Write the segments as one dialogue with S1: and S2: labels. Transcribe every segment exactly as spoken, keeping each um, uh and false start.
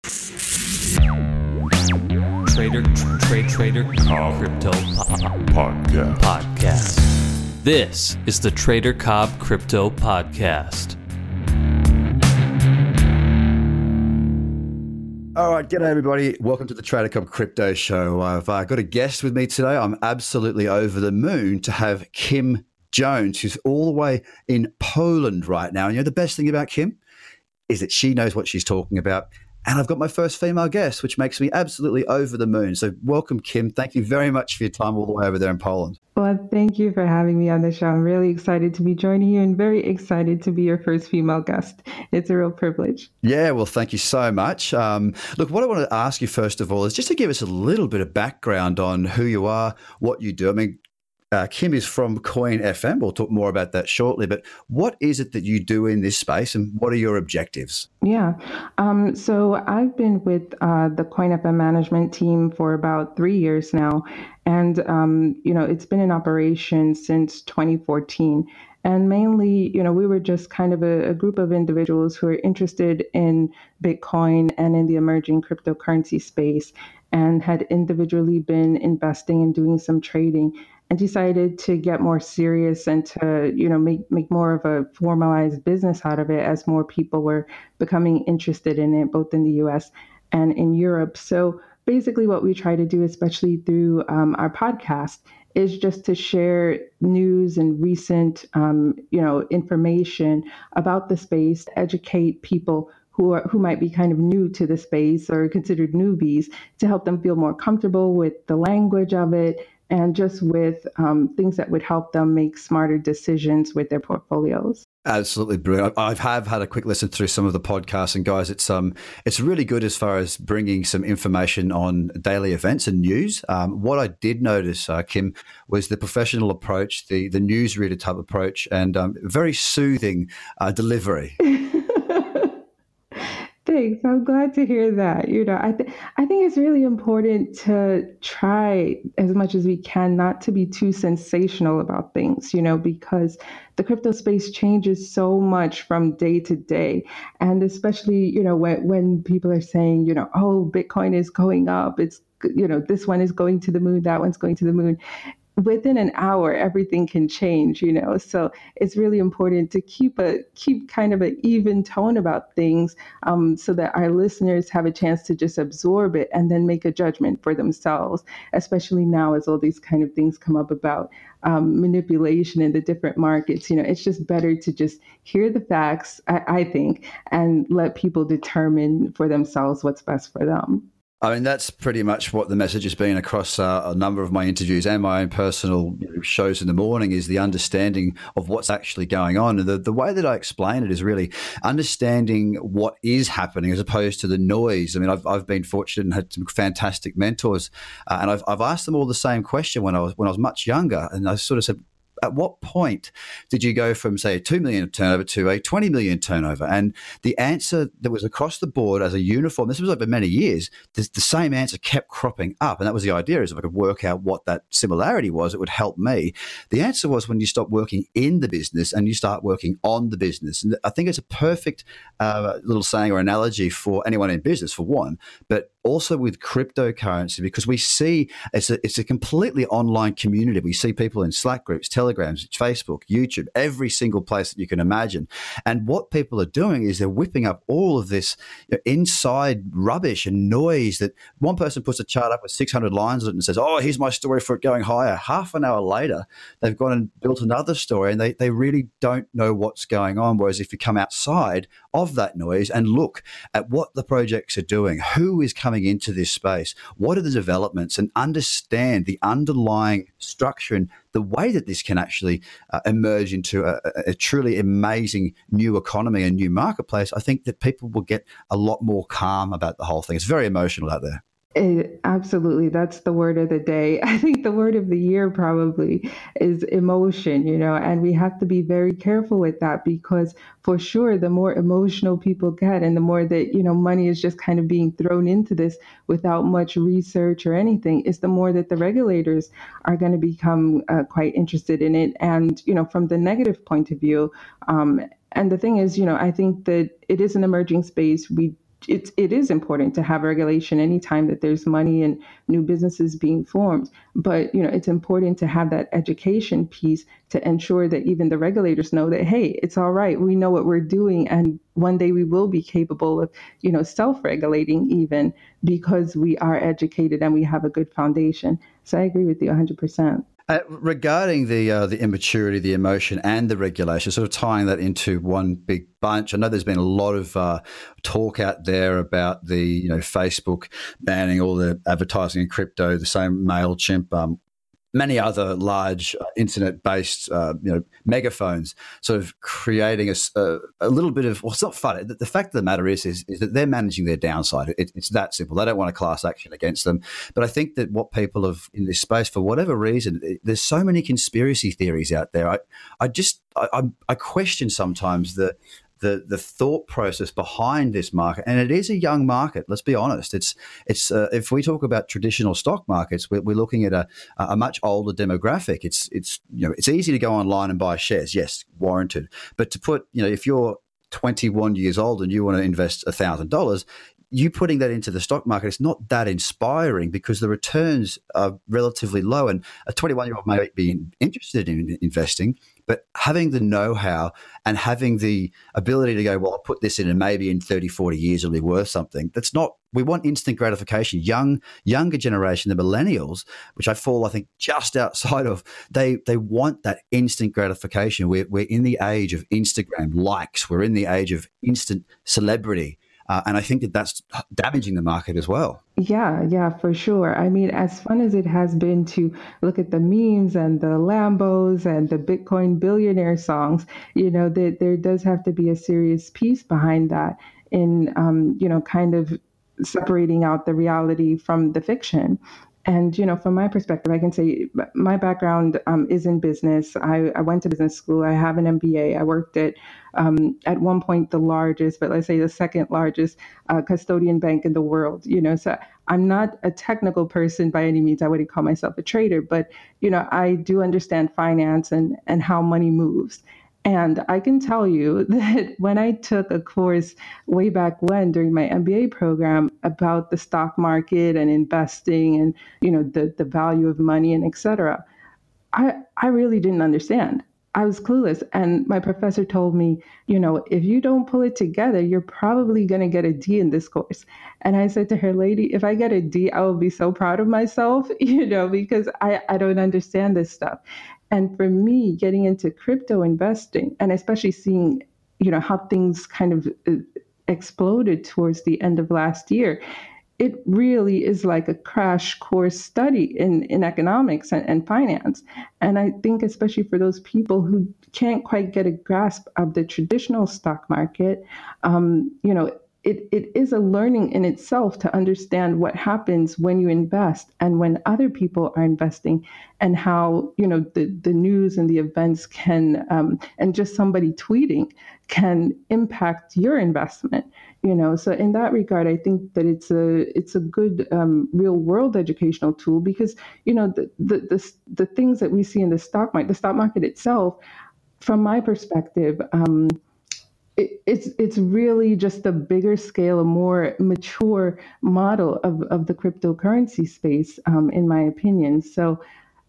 S1: Trader, trade, trader, Cobb Crypto Podcast. Podcast. This is the Trader Cobb Crypto Podcast.
S2: All right, g'day everybody. Welcome to the Trader Cobb Crypto Show. I've uh, got a guest with me today. I'm absolutely over the moon to have Kim Jones, who's all the way in Poland right now. And you know the best thing about Kim is that she knows what she's talking about. And I've got my first female guest, which makes me absolutely over the moon. So welcome, Kim. Thank you very much for your time all the way over there in Poland.
S3: Well, thank you for having me on the show. I'm really excited to be joining you and very excited to be your first female guest. It's a real privilege.
S2: Yeah, well, thank you so much. Um, look, what I want to ask you first of all is just to give us a little bit of background on who you are, what you do. I mean, Uh, Kim is from Coin F M. We'll talk more about that shortly. But what is it that you do in this space and what are your objectives?
S3: Yeah. Um, so I've been with uh, the Coin F M management team for about three years now. And, um, you know, it's been in operation since twenty fourteen. And mainly, you know, we were just kind of a, a group of individuals who are interested in Bitcoin and in the emerging cryptocurrency space and had individually been investing and doing some trading, and decided to get more serious and to, you know, make, make more of a formalized business out of it as more people were becoming interested in it, both in the U S and in Europe. So basically what we try to do, especially through um, our podcast, is just to share news and recent, um, you know, information about the space, educate people who are who might be kind of new to the space or considered newbies, to help them feel more comfortable with the language of it and just with um, things that would help them make smarter decisions with their portfolios.
S2: Absolutely brilliant. I have had a quick listen through some of the podcasts, and guys, it's um, it's really good as far as bringing some information on daily events and news. Um, what I did notice, uh, Kim, was the professional approach, the the newsreader type approach, and um, very soothing uh, delivery.
S3: Thanks. I'm glad to hear that. You know, I th- I think it's really important to try as much as we can not to be too sensational about things, you know, because the crypto space changes so much from day to day. And especially, you know, when, when people are saying, you know, oh, Bitcoin is going up, it's, you know, this one is going to the moon, that one's going to the moon. Within an hour, everything can change, you know. So it's really important to keep a keep kind of an even tone about things, um, so that our listeners have a chance to just absorb it and then make a judgment for themselves. Especially now, as all these kind of things come up about um, manipulation in the different markets, you know, it's just better to just hear the facts, I, I think, and let people determine for themselves what's best for them.
S2: I mean, that's pretty much what the message has been across uh, a number of my interviews and my own personal you know, shows in the morning, is the understanding of what's actually going on. And the, the way that I explain it is really understanding what is happening as opposed to the noise. I mean, I've, I've been fortunate and had some fantastic mentors, uh, and I've, I've asked them all the same question when I was when I was much younger, and I sort of said, at what point did you go from, say, a two million turnover to a twenty million turnover? And the answer that was across the board as a uniform, this was over many years, the, the same answer kept cropping up. And that was the idea, is if I could work out what that similarity was, it would help me. The answer was when you stop working in the business and you start working on the business. And I think it's a perfect uh, little saying or analogy for anyone in business, for one, but also with cryptocurrency, because we see it's a, it's a completely online community. We see people in Slack groups, Telegrams, Facebook, YouTube, every single place that you can imagine. And what people are doing is they're whipping up all of this you know, inside rubbish and noise that one person puts a chart up with six hundred lines on it and says, oh, here's my story for it going higher. Half an hour later, they've gone and built another story, and they, they really don't know what's going on. Whereas if you come outside of that noise and look at what the projects are doing, who is coming into this space, what are the developments, and understand the underlying structure and the way that this can actually uh, emerge into a, a truly amazing new economy and new marketplace, I think that people will get a lot more calm about the whole thing. It's very emotional out there.
S3: It, absolutely. That's the word of the day. I think the word of the year probably is emotion, you know, and we have to be very careful with that, because for sure, the more emotional people get and the more that, you know, money is just kind of being thrown into this without much research or anything, is the more that the regulators are going to become uh, quite interested in it. And, you know, from the negative point of view, um, and the thing is, you know, I think that it is an emerging space. We It's, it is important to have regulation anytime that there's money and new businesses being formed. But, you know, it's important to have that education piece to ensure that even the regulators know that, hey, it's all right. We know what we're doing. And one day we will be capable of, you know, self-regulating even because we are educated and we have a good foundation. So I agree with you one hundred percent.
S2: Uh, regarding the uh, the immaturity, the emotion, and the regulation, sort of tying that into one big bunch. I know there's been a lot of uh, talk out there about the you know Facebook banning all the advertising in crypto, the same MailChimp. Um, many other large uh, internet-based, uh, you know, megaphones, sort of creating a, a, a little bit of. Well, it's not fun. The, the fact of the matter is, is, is that they're managing their downside. It, it's that simple. They don't want a class action against them. But I think that what people have in this space, for whatever reason, it, there's so many conspiracy theories out there. I, I just, I, I, I question sometimes the. The, the thought process behind this market, and it is a young market. Let's be honest. It's it's uh, if we talk about traditional stock markets, we're, we're looking at a, a much older demographic. It's it's you know it's easy to go online and buy shares, yes, warranted. But to put you know if you're twenty-one years old and you want to invest a thousand dollars, you putting that into the stock market, it's not that inspiring because the returns are relatively low, and a twenty-one-year-old may be interested in investing. But having the know-how and having the ability to go, well, I'll put this in and maybe in thirty, forty years it'll be worth something. That's not, we want instant gratification. Young, younger generation, the millennials, which I fall, I think, just outside of, they they want that instant gratification. We're, we're in the age of Instagram likes. We're in the age of instant celebrity. Uh, and I think that that's damaging the market as well.
S3: Yeah, yeah, for sure. I mean, as fun as it has been to look at the memes and the Lambos and the Bitcoin billionaire songs, you know, that there does have to be a serious piece behind that in, um, you know, kind of separating out the reality from the fiction. And, you know, from my perspective, I can say my background um, is in business. I, I went to business school. I have an M B A. I worked at, um, at one point, the largest, but let's say the second largest uh, custodian bank in the world. You know, so I'm not a technical person by any means. I wouldn't call myself a trader, but, you know, I do understand finance and, and how money moves. And I can tell you that when I took a course way back when during my M B A program about the stock market and investing and, you know, the, the value of money and et cetera, I, I really didn't understand. I was clueless. And my professor told me, you know, if you don't pull it together, you're probably going to get a D in this course. And I said to her, lady, if I get a D, I will be so proud of myself, you know, because I, I don't understand this stuff. And for me, getting into crypto investing, and especially seeing, you know, how things kind of exploded towards the end of last year, it really is like a crash course study in, in economics and, and finance. And I think especially for those people who can't quite get a grasp of the traditional stock market, um, you know, It, it is a learning in itself to understand what happens when you invest and when other people are investing, and how, you know, the, the news and the events can, um, and just somebody tweeting can impact your investment, you know. So in that regard, I think that it's a it's a good um, real world educational tool, because, you know, the, the, the, the things that we see in the stock market, the stock market itself, from my perspective, um, It, it's it's really just a bigger scale, a more mature model of, of the cryptocurrency space, um, in my opinion. So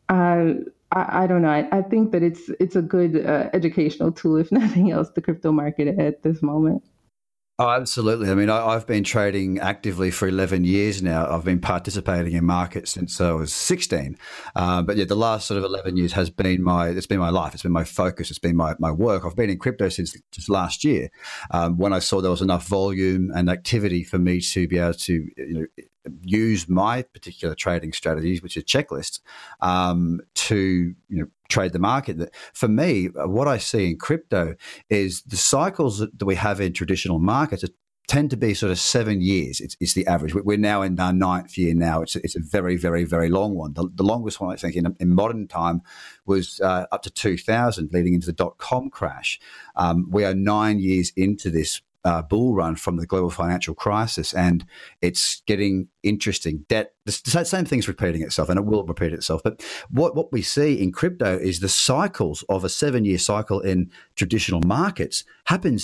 S3: uh, I, I don't know. I, I think that it's it's a good uh, educational tool, if nothing else, the crypto market at this moment.
S2: Oh, absolutely. I mean, I, I've been trading actively for eleven years now. I've been participating in markets since I was sixteen. Uh, but yeah, the last sort of eleven years has been my, it's been my life. It's been my focus. It's been my, my work. I've been in crypto since just last year, um, when I saw there was enough volume and activity for me to be able to, you know, use my particular trading strategies, which are checklists, um, to, you know, trade the market. For me, what I see in crypto is the cycles that we have in traditional markets tend to be sort of seven years. It's, it's the average. We're now in our ninth year now. It's, it's a very, very, very long one. The, the longest one, I think, in, in modern time was uh, up to two thousand, leading into the dot-com crash. Um, we are nine years into this Uh, bull run from the global financial crisis, and it's getting interesting. Debt, the same thing's repeating itself, and it will repeat itself. But what, what we see in crypto is the cycles of a seven-year cycle in traditional markets happens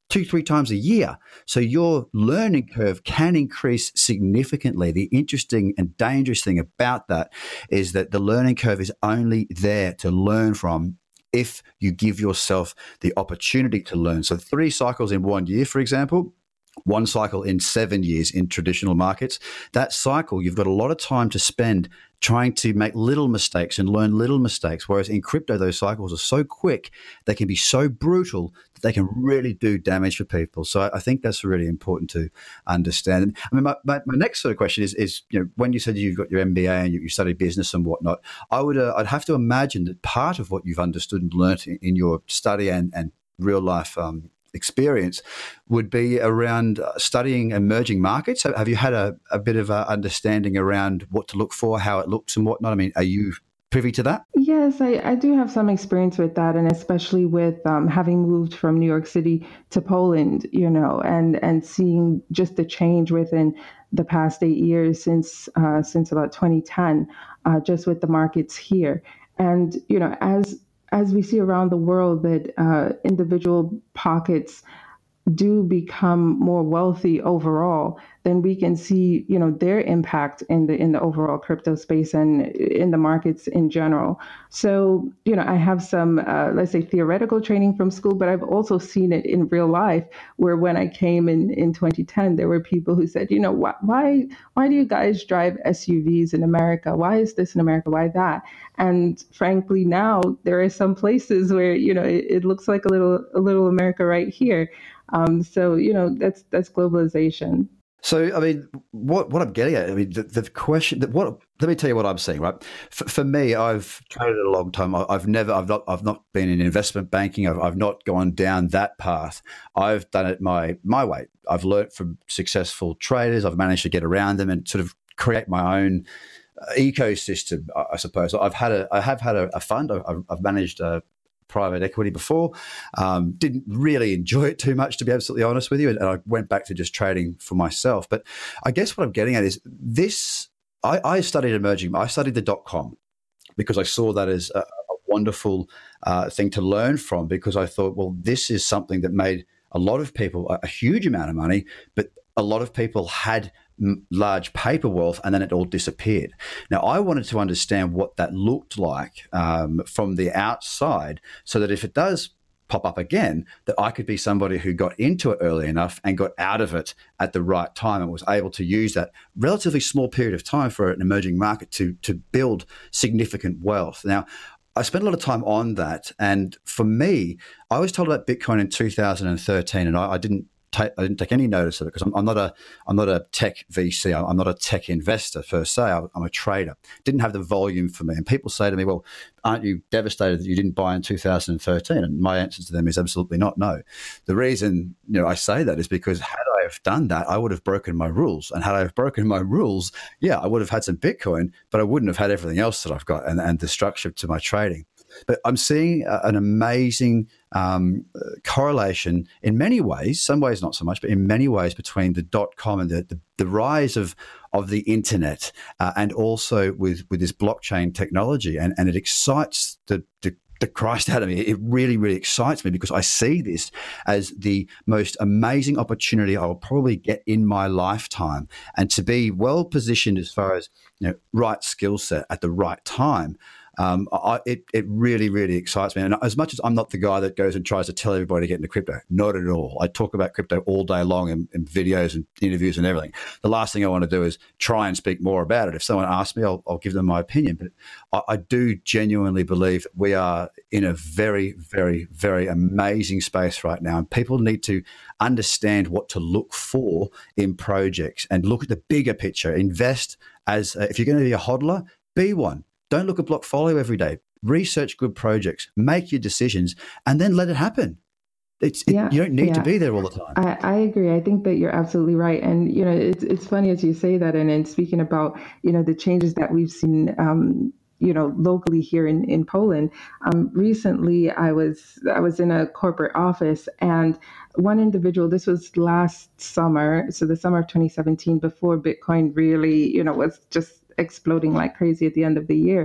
S2: two, three times a year. So your learning curve can increase significantly. The interesting and dangerous thing about that is that the learning curve is only there to learn from if you give yourself the opportunity to learn. So three cycles in one year, for example, one cycle in seven years in traditional markets. That cycle, you've got a lot of time to spend trying to make little mistakes and learn little mistakes. Whereas in crypto, those cycles are so quick, they can be so brutal that they can really do damage for people. So I think that's really important to understand. And I mean, my, my, my next sort of question is, is, you know, when you said you've got your M B A and you, you studied business and whatnot, I would, uh, I'd have to imagine that part of what you've understood and learnt in, in your study and, and real life um, experience would be around studying emerging markets. Have you had a, a bit of a understanding around what to look for, how it looks and whatnot? I mean, are you privy to that?
S3: Yes, I, I do have some experience with that, and especially with um, having moved from New York City to Poland, you know, and, and seeing just the change within the past eight years since uh, since about twenty ten, uh, just with the markets here. And, you know, as as we see around the world that uh, individual pockets do become more wealthy overall, then we can see, you know, their impact in the in the overall crypto space and in the markets in general. So, you know, I have some, uh, let's say, theoretical training from school, but I've also seen it in real life. Where when I came in in twenty ten, there were people who said, you know, why why why do you guys drive S U Vs in America? Why is this in America? Why that? And frankly, now there are some places where, you know, it, it looks like a little a little America right here. Um, so, you know, that's that's globalization.
S2: So, I mean, what what I'm getting at, I mean, the, the question that what let me tell you what I'm seeing, right? For, for me, I've traded a long time. I, I've never, I've not, I've not been in investment banking. I've, I've not gone down that path. I've done it my my way. I've learnt from successful traders. I've managed to get around them and sort of create my own uh, ecosystem, I, I suppose. I've had a, I have had a, a fund. I've, I've managed a private equity before. Um, didn't really enjoy it too much, to be absolutely honest with you. And, and I went back to just trading for myself. But I guess what I'm getting at is this, I, I studied emerging, I studied the dot-com because I saw that as a, a wonderful uh, thing to learn from, because I thought, well, this is something that made a lot of people a, a huge amount of money, but a lot of people had large paper wealth, and then it all disappeared. Now, I wanted to understand what that looked like um, from the outside, so that if it does pop up again, that I could be somebody who got into it early enough and got out of it at the right time and was able to use that relatively small period of time for an emerging market to to build significant wealth. Now, I spent a lot of time on that, and for me, I was told about Bitcoin in two thousand thirteen, and I, I didn't Take, I didn't take any notice of it because I'm, I'm not a I'm not a tech V C. I'm not a tech investor per se. I'm, I'm a trader. Didn't have the volume for me. And people say to me, "Well, aren't you devastated that you didn't buy in two thousand thirteen?" And my answer to them is absolutely not. No. The reason, you know, I say that is because had I have done that, I would have broken my rules. And had I have broken my rules, yeah, I would have had some Bitcoin, but I wouldn't have had everything else that I've got and, and the structure to my trading. But I'm seeing a, an amazing um, correlation in many ways, some ways not so much, but in many ways between the dot-com and the, the, the rise of, of the internet uh, and also with, with this blockchain technology. And, and it excites the, the the Christ out of me. It really, really excites me because I see this as the most amazing opportunity I will probably get in my lifetime. And to be well positioned as far as, you know, right skill set at the right time, Um, I, it, it really, really excites me. And as much as I'm not the guy that goes and tries to tell everybody to get into crypto, not at all. I talk about crypto all day long in, in videos and interviews and everything. The last thing I want to do is try and speak more about it. If someone asks me, I'll, I'll give them my opinion. But I, I do genuinely believe we are in a very, very, very amazing space right now. And people need to understand what to look for in projects and look at the bigger picture. Invest as, uh, if you're going to be a hodler, be one. Don't look at Blockfolio every day. Research good projects, make your decisions, and then let it happen. It's it,
S3: Yeah,
S2: you don't need
S3: yeah.
S2: to be there all the time.
S3: I, I agree. I think that you're absolutely right. And, you know, it's it's funny as you say that. And, and speaking about, you know, the changes that we've seen, um, you know, locally here in, in Poland. Um, recently, I was I was in a corporate office, and one individual, this was last summer, so the summer of twenty seventeen, before Bitcoin really, you know, was just exploding like crazy at the end of the year.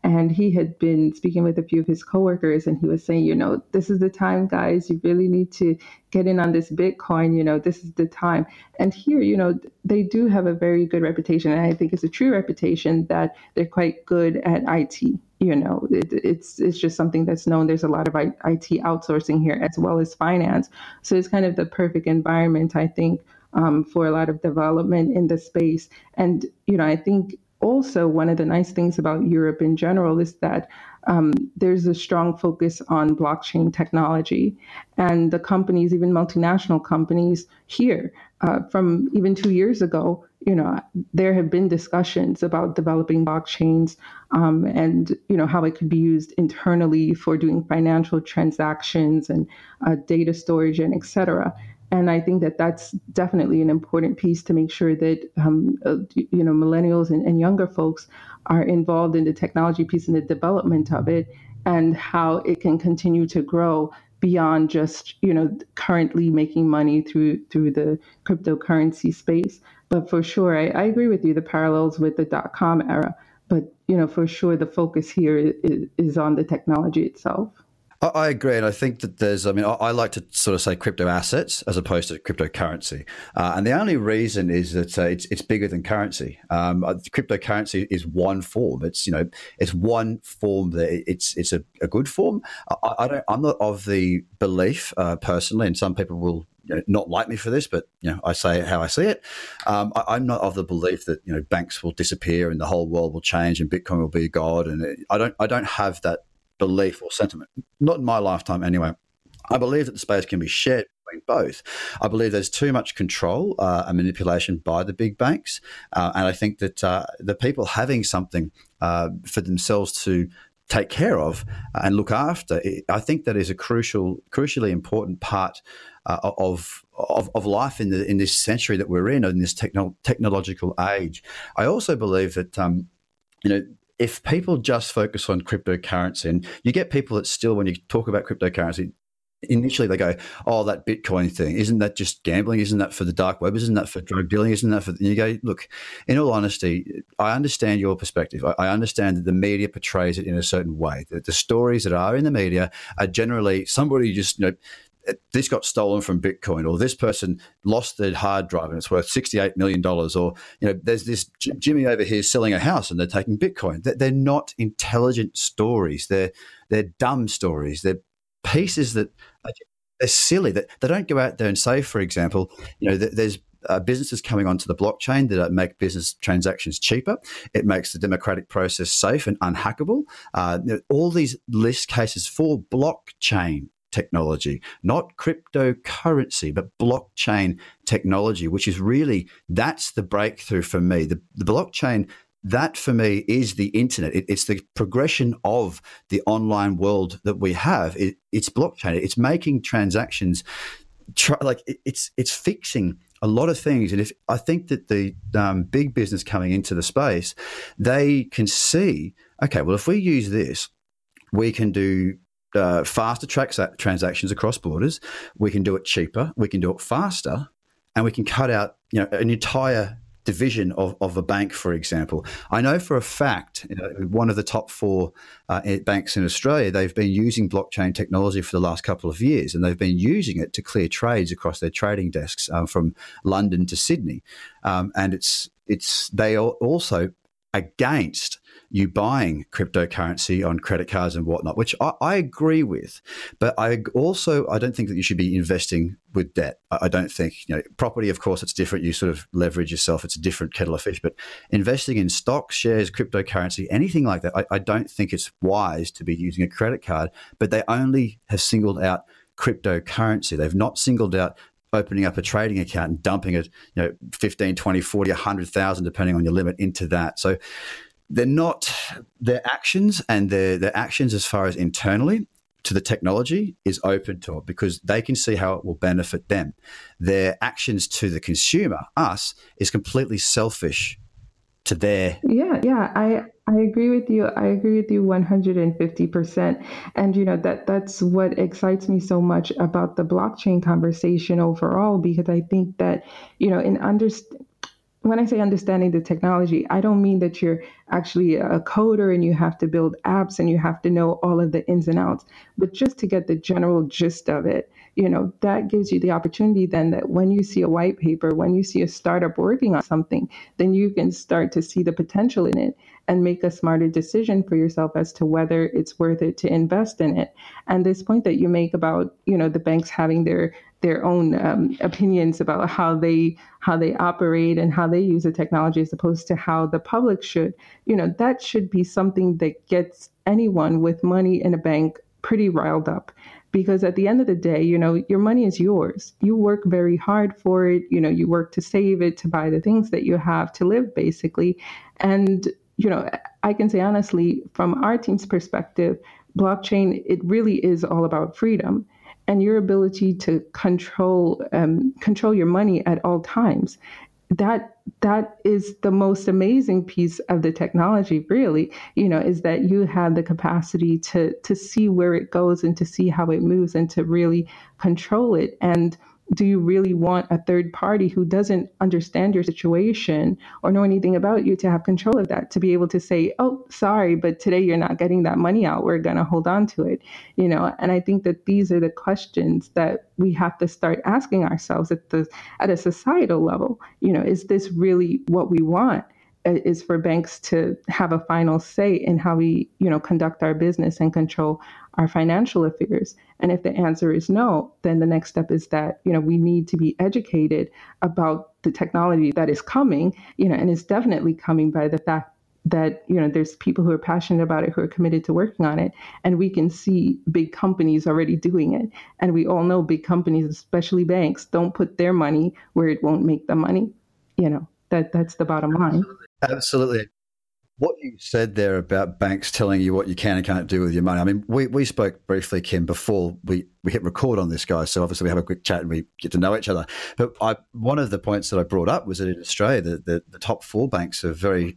S3: And he had been speaking with a few of his coworkers, and he was saying, you know, this is the time, guys. You really need to get in on this Bitcoin. You know, this is the time. And here, you know, they do have a very good reputation. And I think it's a true reputation that they're quite good at I T. You know, it, it's it's just something that's known. There's a lot of I T outsourcing here as well as finance. So it's kind of the perfect environment, I think, um, for a lot of development in the space. And, you know, I think also one of the nice things about Europe in general is that um, there's a strong focus on blockchain technology. And the companies, even multinational companies here, uh, from even two years ago, you know, there have been discussions about developing blockchains um, and, you know, how it could be used internally for doing financial transactions and uh, data storage and et cetera. And I think that that's definitely an important piece to make sure that, um, uh, you know, millennials and, and younger folks are involved in the technology piece and the development of it and how it can continue to grow beyond just, you know, currently making money through through the cryptocurrency space. But for sure, I, I agree with you, the parallels with the dot-com era. But, you know, for sure, the focus here is, is on the technology itself.
S2: I agree, and I think that there's. I mean, I like to sort of say crypto assets as opposed to cryptocurrency, uh, and the only reason is that uh, it's it's bigger than currency. Um, cryptocurrency is one form. It's you know it's one form that it's it's a, a good form. I, I don't. I'm not of the belief uh, personally, and some people will you know, not like me for this, but you know I say it how I see it. Um, I, I'm not of the belief that you know banks will disappear and the whole world will change and Bitcoin will be God, and it, I don't. I don't have that belief or sentiment, not in my lifetime anyway. I believe that the space can be shared between both. I believe there's too much control uh, and manipulation by the big banks, uh, and I think that uh, the people having something uh, for themselves to take care of and look after, I think that is a crucial, crucially important part uh, of, of of life in the in this century that we're in, in this techno- technological age. I also believe that um, you know. If people just focus on cryptocurrency, and you get people that still, when you talk about cryptocurrency, initially they go, oh, that Bitcoin thing, isn't that just gambling? Isn't that for the dark web? Isn't that for drug dealing? Isn't that for, and you go, look, in all honesty, I understand your perspective. I, I understand that the media portrays it in a certain way, that the stories that are in the media are generally somebody just, you know, this got stolen from Bitcoin, or this person lost their hard drive and it's worth sixty-eight million dollars, or you know, there's this J- Jimmy over here selling a house and they're taking Bitcoin. They're not intelligent stories. They're they're dumb stories. They're pieces that are, they're silly. That they don't go out there and say, for example, you know, there's uh, businesses coming onto the blockchain that make business transactions cheaper. It makes the democratic process safe and unhackable. Uh, you know, all these list cases for blockchain technology, not cryptocurrency, but blockchain technology, which is really, that's the breakthrough for me. The, the blockchain, that for me is the internet. It, it's the progression of the online world that we have. It, it's blockchain. It's making transactions, try, like it, it's it's fixing a lot of things. And if I think that the um, big business coming into the space, they can see, okay, well, if we use this, we can do Uh, faster tra- transactions across borders. We can do it cheaper. We can do it faster, and we can cut out, you know, an entire division of, of a bank, for example. I know for a fact, you know, one of the top four uh, banks in Australia, they've been using blockchain technology for the last couple of years, and they've been using it to clear trades across their trading desks um, from London to Sydney. Um, and it's it's they are also against you buying cryptocurrency on credit cards and whatnot, which I, I agree with. But I also, I don't think that you should be investing with debt. I, I don't think, you know, property, of course, it's different. You sort of leverage yourself. It's a different kettle of fish. But investing in stocks, shares, cryptocurrency, anything like that, I, I don't think it's wise to be using a credit card. But they only have singled out cryptocurrency. They've not singled out opening up a trading account and dumping it, you know, fifteen, twenty, forty, one hundred thousand, depending on your limit, into that. So they're not, their actions and their, their actions as far as internally to the technology is open to it because they can see how it will benefit them. Their actions to the consumer, us, is completely selfish to their.
S3: Yeah, yeah, I I agree with you. I agree with you one hundred fifty percent. And you know that that's what excites me so much about the blockchain conversation overall, because I think that, you know, in understanding when I say understanding the technology, I don't mean that you're actually a coder and you have to build apps and you have to know all of the ins and outs, but just to get the general gist of it, you know, that gives you the opportunity then that when you see a white paper, when you see a startup working on something, then you can start to see the potential in it and make a smarter decision for yourself as to whether it's worth it to invest in it. And this point that you make about, you know, the banks having their their own um, opinions about how they how they operate and how they use the technology as opposed to how the public should, you know, that should be something that gets anyone with money in a bank pretty riled up. Because at the end of the day, you know, your money is yours. You work very hard for it. You know, you work to save it, to buy the things that you have to live, basically. And, you know, I can say honestly, from our team's perspective, blockchain, it really is all about freedom and your ability to control um, control your money at all times. That that is the most amazing piece of the technology, really, you know, is that you have the capacity to to see where it goes and to see how it moves and to really control it. And do you really want a third party who doesn't understand your situation or know anything about you to have control of that, to be able to say, oh, sorry, but today you're not getting that money out. We're going to hold on to it, you know? And I think that these are the questions that we have to start asking ourselves at the at a societal level. You know, is this really what we want? Is for banks to have a final say in how we, you know, conduct our business and control our financial affairs? And if the answer is no, then the next step is that, you know, we need to be educated about the technology that is coming, you know, and it's definitely coming by the fact that, you know, there's people who are passionate about it, who are committed to working on it. And we can see big companies already doing it. And we all know big companies, especially banks, don't put their money where it won't make them money. You know, that that's the bottom line.
S2: Absolutely. What you said there about banks telling you what you can and can't do with your money. I mean, we, we spoke briefly, Kim, before we, we hit record on this, guys. So obviously we have a quick chat and we get to know each other. But I, one of the points that I brought up was that in Australia, the, the, the top four banks are very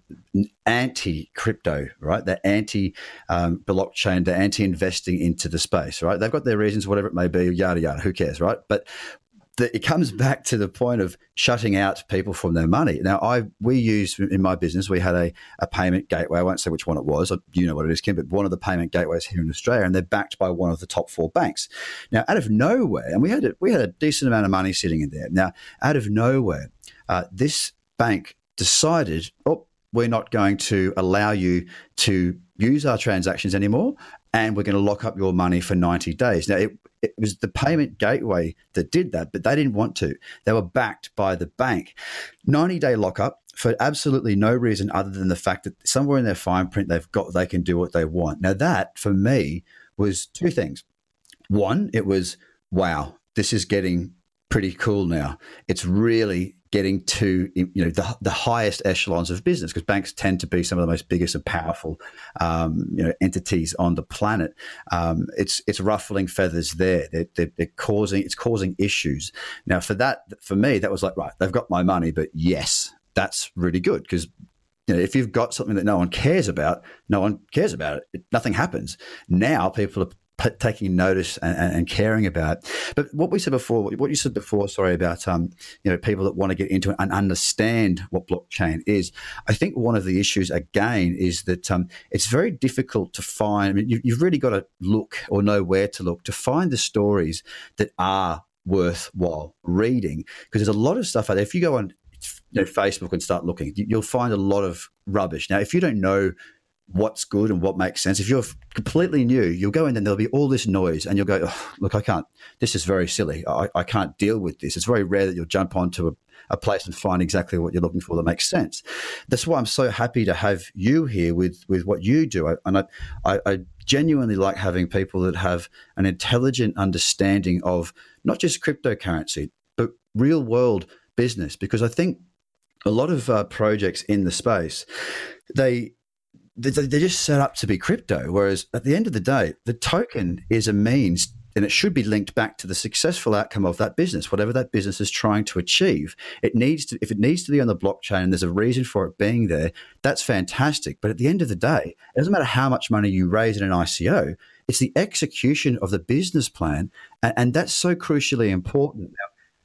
S2: anti-crypto, right? They're anti-blockchain, um, they're anti-investing into the space, right? They've got their reasons, whatever it may be, yada, yada, who cares, right? But The, it comes back to the point of shutting out people from their money. Now, I we use in my business, we had a, a payment gateway. I won't say which one it was. You know what it is, Kim, but one of the payment gateways here in Australia, and they're backed by one of the top four banks. Now, out of nowhere, and we had a, we had a decent amount of money sitting in there. Now, out of nowhere, uh, this bank decided, oh, we're not going to allow you to use our transactions anymore, and we're going to lock up your money for ninety days. Now, it, it was the payment gateway that did that, but they didn't want to. They were backed by the bank. ninety-day lockup for absolutely no reason other than the fact that somewhere in their fine print, they've got they can do what they want. Now, that, for me, was two things. One, it was, wow, this is getting pretty cool now. It's really getting to, you know, the, the highest echelons of business, because banks tend to be some of the most biggest and powerful, um, you know, entities on the planet. Um, it's it's ruffling feathers there. They're, they're, they're causing it's causing issues. Now, for that, for me, that was like, right, they've got my money, but yes, that's really good, because you know, if you've got something that no one cares about, no one cares about it. it nothing happens. Now people are p- taking notice and, and, and caring about. But what we said before, what you said before, sorry, about um, you know, people that want to get into it and understand what blockchain is. I think one of the issues again is that um, it's very difficult to find. I mean, you, you've really got to look or know where to look to find the stories that are worthwhile reading, because there's a lot of stuff out there. If you go on, you know, Facebook and start looking, you'll find a lot of rubbish. Now, if you don't know what's good and what makes sense, if you're completely new, you'll go in and there'll be all this noise and you'll go, oh, look, I can't, this is very silly. I, I can't deal with this. It's very rare that you'll jump onto a, a place and find exactly what you're looking for that makes sense. That's why I'm so happy to have you here with, with what you do. I, and I, I, I genuinely like having people that have an intelligent understanding of not just cryptocurrency, but real world business, because I think a lot of uh, projects in the space, they, they they're just set up to be crypto, whereas at the end of the day, the token is a means, and it should be linked back to the successful outcome of that business, whatever that business is trying to achieve. It needs to, if it needs to be on the blockchain and there's a reason for it being there, that's fantastic. But at the end of the day, it doesn't matter how much money you raise in an I C O, it's the execution of the business plan, and, and that's so crucially important. Now,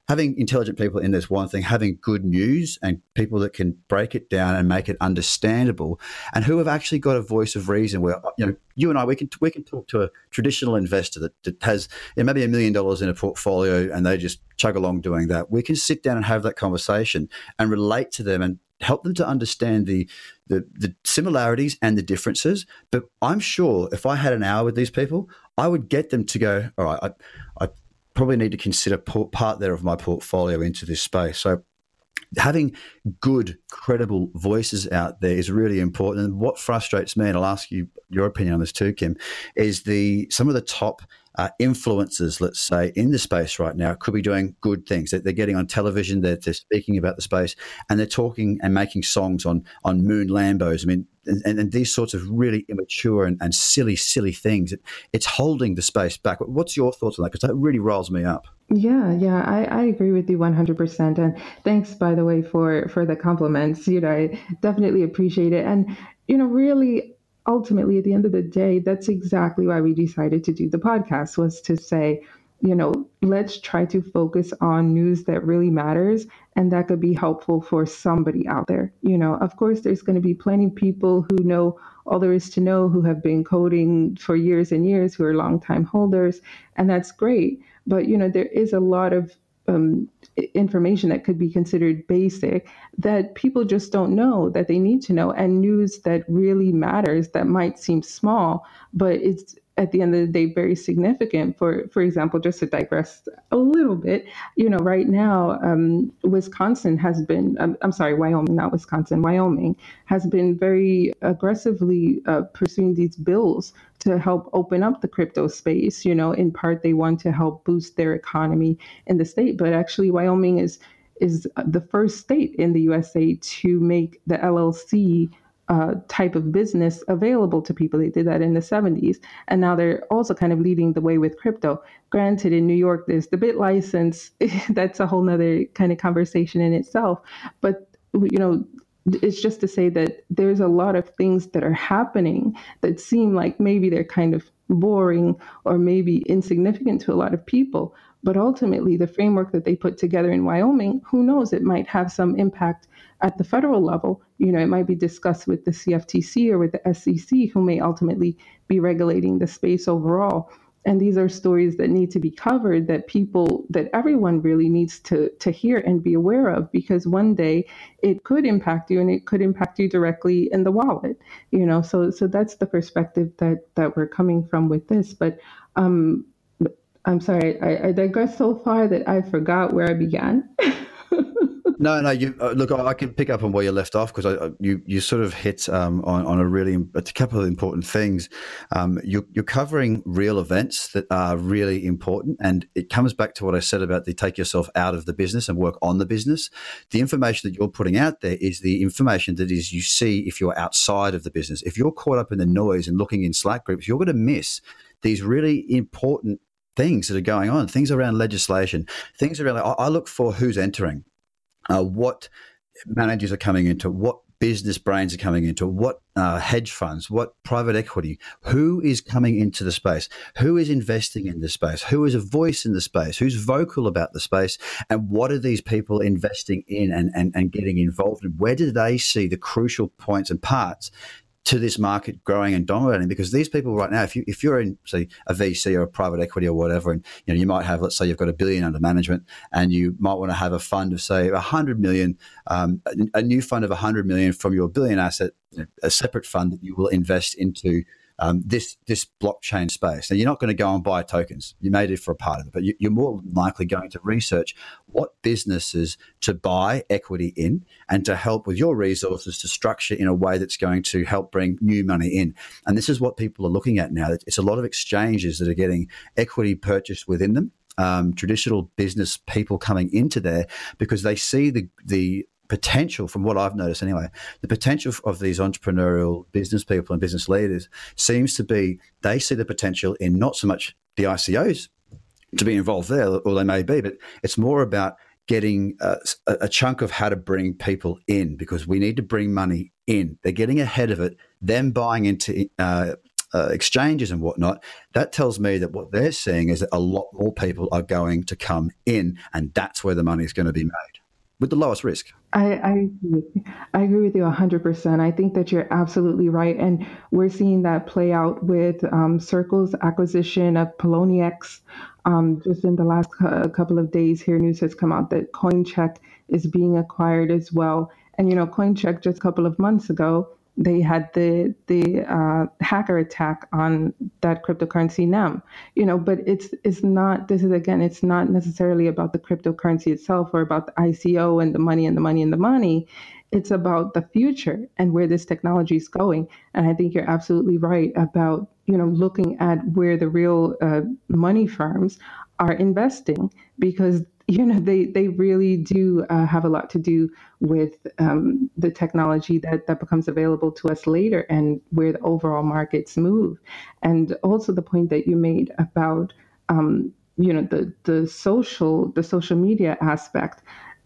S2: having intelligent people in there's one thing, having good news and people that can break it down and make it understandable and who have actually got a voice of reason where, you know, you and I, we can we can talk to a traditional investor that, that has you know, maybe a million dollars in a portfolio and they just chug along doing that. We can sit down and have that conversation and relate to them and help them to understand the, the the similarities and the differences. But I'm sure if I had an hour with these people, I would get them to go, all right, I, I probably need to consider part there of my portfolio into this space. So having good, credible voices out there is really important. And what frustrates me, and I'll ask you your opinion on this too, Kim, is the some of the top uh, influencers, let's say, in the space right now could be doing good things. They're, they're getting on television, they're, they're speaking about the space, and they're talking and making songs on on moon Lambos. I mean, and, and these sorts of really immature and, and silly, silly things. It, it's holding the space back. What's your thoughts on that? Because that really riles me up.
S3: Yeah, yeah, I, I agree with you one hundred percent. And thanks, by the way, for, for the compliments. You know, I definitely appreciate it. And, you know, really, ultimately, at the end of the day, that's exactly why we decided to do the podcast, was to say, you know, let's try to focus on news that really matters and that could be helpful for somebody out there. You know, of course, there's going to be plenty of people who know all there is to know, who have been coding for years and years, who are longtime holders, and that's great. But, you know, there is a lot of um, information that could be considered basic that people just don't know that they need to know, and news that really matters that might seem small, but it's at the end of the day very significant. For for example, just to digress a little bit, you know, right now, um, Wisconsin has been, um, I'm sorry, Wyoming, not Wisconsin, Wyoming has been very aggressively uh, pursuing these bills to help open up the crypto space. You know, in part, they want to help boost their economy in the state, but actually Wyoming is is the first state in the U S A to make the L L C uh, type of business available to people. They did that in the seventies. And now they're also kind of leading the way with crypto. Granted, in New York, there's the bit license. That's a whole nother kind of conversation in itself. But, you know, it's just to say that there's a lot of things that are happening that seem like maybe they're kind of boring or maybe insignificant to a lot of people. But ultimately, the framework that they put together in Wyoming, who knows, it might have some impact at the federal level. You know, it might be discussed with the C F T C or with the S E C, who may ultimately be regulating the space overall. And these are stories that need to be covered, that people, that everyone really needs to, to hear and be aware of, because one day it could impact you, and it could impact you directly in the wallet. You know, so so that's the perspective that that we're coming from with this. But um, I'm sorry, I, I digressed so far that I forgot where I began.
S2: No, no. You uh, look. I can pick up on where you left off, because I, you you sort of hit um, on on a really a couple of important things. Um, you, you're covering real events that are really important, and it comes back to what I said about the take yourself out of the business and work on the business. The information that you're putting out there is the information that is you see if you're outside of the business. If you're caught up in the noise and looking in Slack groups, you're going to miss these really important things that are going on. Things around legislation. Things around. I, I look for who's entering. Uh, what managers are coming into, what business brains are coming into, what uh, hedge funds, what private equity, who is coming into the space, who is investing in the space, who is a voice in the space, who's vocal about the space, and what are these people investing in and, and, and getting involved in? Where do they see the crucial points and parts to this market growing and dominating? Because these people right now, if you if you're in, say, a V C or a private equity or whatever, and you know you might have, let's say, you've got a billion under management, and you might want to have a fund of, say, a hundred million, um, a, a new fund of a hundred million from your billion asset, a separate fund that you will invest into um, this this blockchain space. Now, you're not going to go and buy tokens. You may do for a part of it, but you, you're more likely going to research what businesses to buy equity in, and to help with your resources to structure in a way that's going to help bring new money in. And this is what people are looking at now. It's a lot of exchanges that are getting equity purchased within them, um, traditional business people coming into there, because they see the the potential, from what I've noticed anyway, the potential of these entrepreneurial business people and business leaders seems to be, they see the potential in not so much the I C Os to be involved there, or they may be, but it's more about getting a, a chunk of how to bring people in, because we need to bring money in. They're getting ahead of it, them buying into uh, uh, exchanges and whatnot, that tells me that what they're seeing is that a lot more people are going to come in, and that's where the money is going to be made with the lowest risk.
S3: I, I agree with you. I agree with you one hundred percent. I think that you're absolutely right. And we're seeing that play out with um, Circle's acquisition of Poloniex. Um, just in the last cu- couple of days here, news has come out that Coincheck is being acquired as well. And, you know, Coincheck just a couple of months ago, they had the the uh, hacker attack on that cryptocurrency N A M. You know, but it's it's not. This is again, it's not necessarily about the cryptocurrency itself or about the I C O and the money and the money and the money. It's about the future and where this technology is going. And I think you're absolutely right about, you know, looking at where the real uh, money firms are investing, because you know they they really do uh, have a lot to do with um, the technology that that becomes available to us later and where the overall markets move. And also the point that you made about um, you know the the social the social media aspect.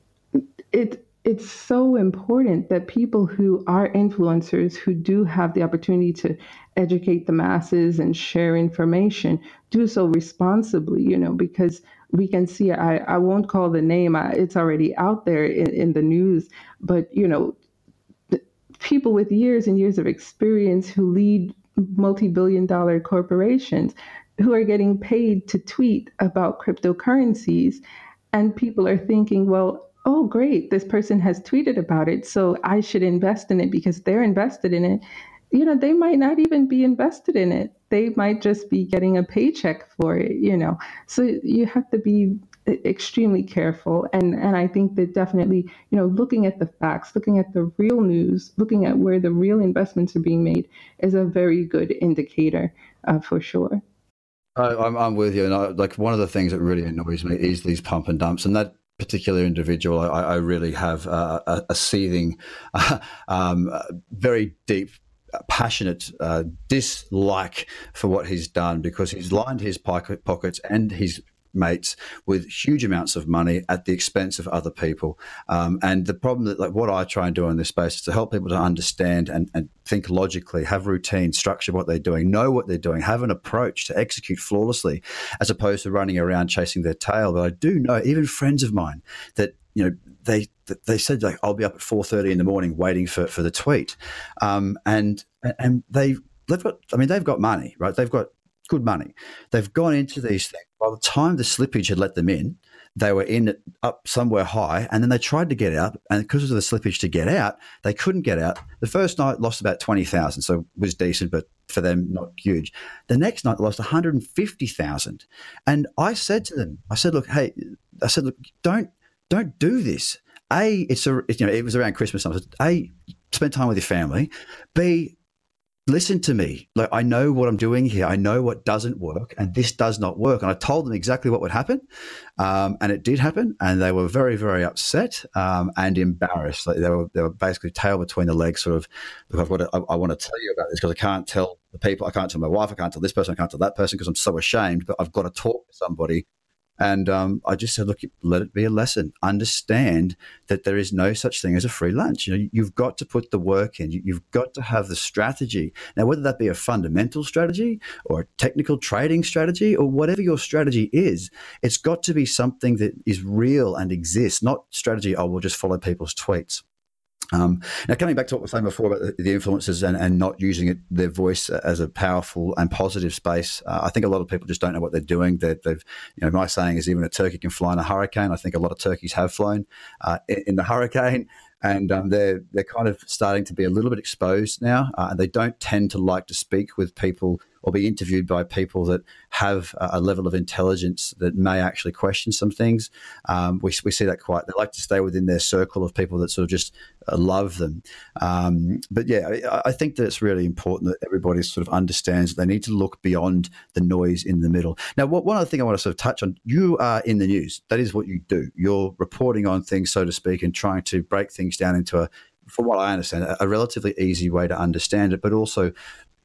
S3: It it's so important that people who are influencers, who do have the opportunity to educate the masses and share information, do so responsibly, you know, because we can see, I, I won't call the name, I, it's already out there in, in the news, but, you know, the people with years and years of experience who lead multi-billion dollar corporations who are getting paid to tweet about cryptocurrencies. And people are thinking, well, oh, great, this person has tweeted about it, so I should invest in it because they're invested in it. You know, they might not even be invested in it. They might just be getting a paycheck for it, you know. So you have to be extremely careful. And, and I think that definitely, you know, looking at the facts, looking at the real news, looking at where the real investments are being made is a very good indicator uh, for sure.
S2: I, I'm, I'm with you. And I, like one of the things that really annoys me is these pump and dumps. And that particular individual, I, I really have uh, a, a seething, uh, um, very deep, passionate uh, dislike for what he's done, because he's lined his pocket, pockets and his mates with huge amounts of money at the expense of other people. Um, and the problem that, like, what I try and do in this space is to help people to understand and, and think logically, have routine, structure what they're doing, know what they're doing, have an approach to execute flawlessly, as opposed to running around chasing their tail. But I do know, even friends of mine, that, you know, they they said, like, I'll be up at four thirty in the morning waiting for, for the tweet. Um, and and they, they've got, I mean, they've got money, right? They've got good money. They've gone into these things. By the time the slippage had let them in, they were in it up somewhere high, and then they tried to get out, and because of the slippage to get out, they couldn't get out. The first night lost about twenty thousand, so it was decent, but for them, not huge. The next night, they lost one hundred fifty thousand. And I said to them, I said, look, hey, I said, look, don't, don't do this. A, it's a, you know, it was around Christmas time. I said, A, spend time with your family. B, listen to me. Like, I know what I'm doing here. I know what doesn't work, and this does not work. And I told them exactly what would happen, um, and it did happen. And they were very, very upset um, and embarrassed. Like, they were, they were basically tail between the legs, sort of. Look, I've got to, I, I want to tell you about this because I can't tell the people. I can't tell my wife. I can't tell this person. I can't tell that person because I'm so ashamed. But I've got to talk to somebody. And um, I just said, look, let it be a lesson. Understand that there is no such thing as a free lunch. You know, you've got to put the work in. You've got to have the strategy. Now, whether that be a fundamental strategy or a technical trading strategy or whatever your strategy is, it's got to be something that is real and exists, not strategy, oh, we'll just follow people's tweets. Um, now, coming back to what we were saying before about the, the influencers and, and not using it, their voice as a powerful and positive space, uh, I think a lot of people just don't know what they're doing. They're, they've, you know, my saying is even a turkey can fly in a hurricane. I think a lot of turkeys have flown uh, in, in the hurricane, and um, they're they're kind of starting to be a little bit exposed now. Uh, and they don't tend to like to speak with people or be interviewed by people that have a level of intelligence that may actually question some things. Um, we, we see that quite, they like to stay within their circle of people that sort of just uh, love them. Um, but yeah, I, I think that it's really important that everybody sort of understands that they need to look beyond the noise in the middle. Now, what, one other thing I want to sort of touch on, you are in the news. That is what you do. You're reporting on things, so to speak, and trying to break things down into a, from what I understand, a relatively easy way to understand it, but also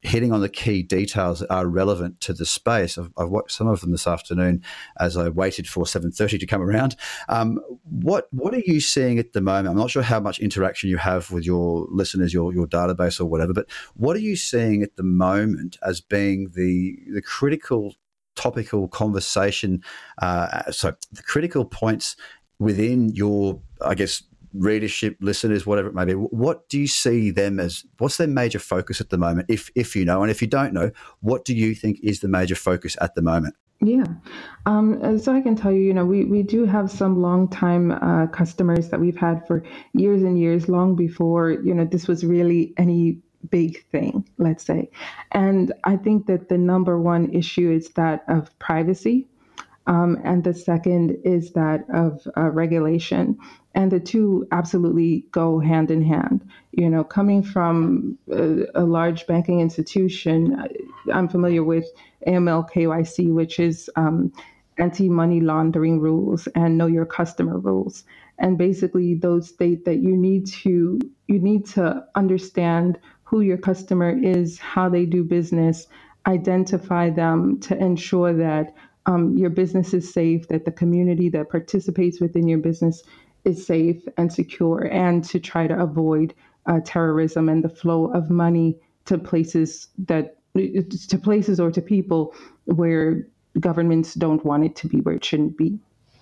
S2: hitting on the key details that are relevant to the space. I've, I've watched some of them this afternoon as I waited for seven thirty to come around. Um, what what are you seeing at the moment? I'm not sure how much interaction you have with your listeners, your your database or whatever, but what are you seeing at the moment as being the the critical topical conversation, uh, so the critical points within your, I guess, readership, listeners, whatever it may be? What do you see them as? What's their major focus at the moment, if if you know? And if you don't know, what do you think is the major focus at the moment?
S3: Yeah. Um, so I can tell you, you know, we, we do have some longtime uh, customers that we've had for years and years, long before, you know, this was really any big thing, let's say. And I think that the number one issue is that of privacy. Um, and the second is that of uh, regulation. And the two absolutely go hand in hand. You know, coming from a, a large banking institution, I'm familiar with A M L K Y C, which is um, anti-money laundering rules and know your customer rules. And basically those state that you need to you need to understand who your customer is, how they do business, identify them to ensure that um, your business is safe, that the community that participates within your business is safe and secure, and to try to avoid uh, terrorism and the flow of money to places that to places or to people where governments don't want it to be, where it shouldn't be.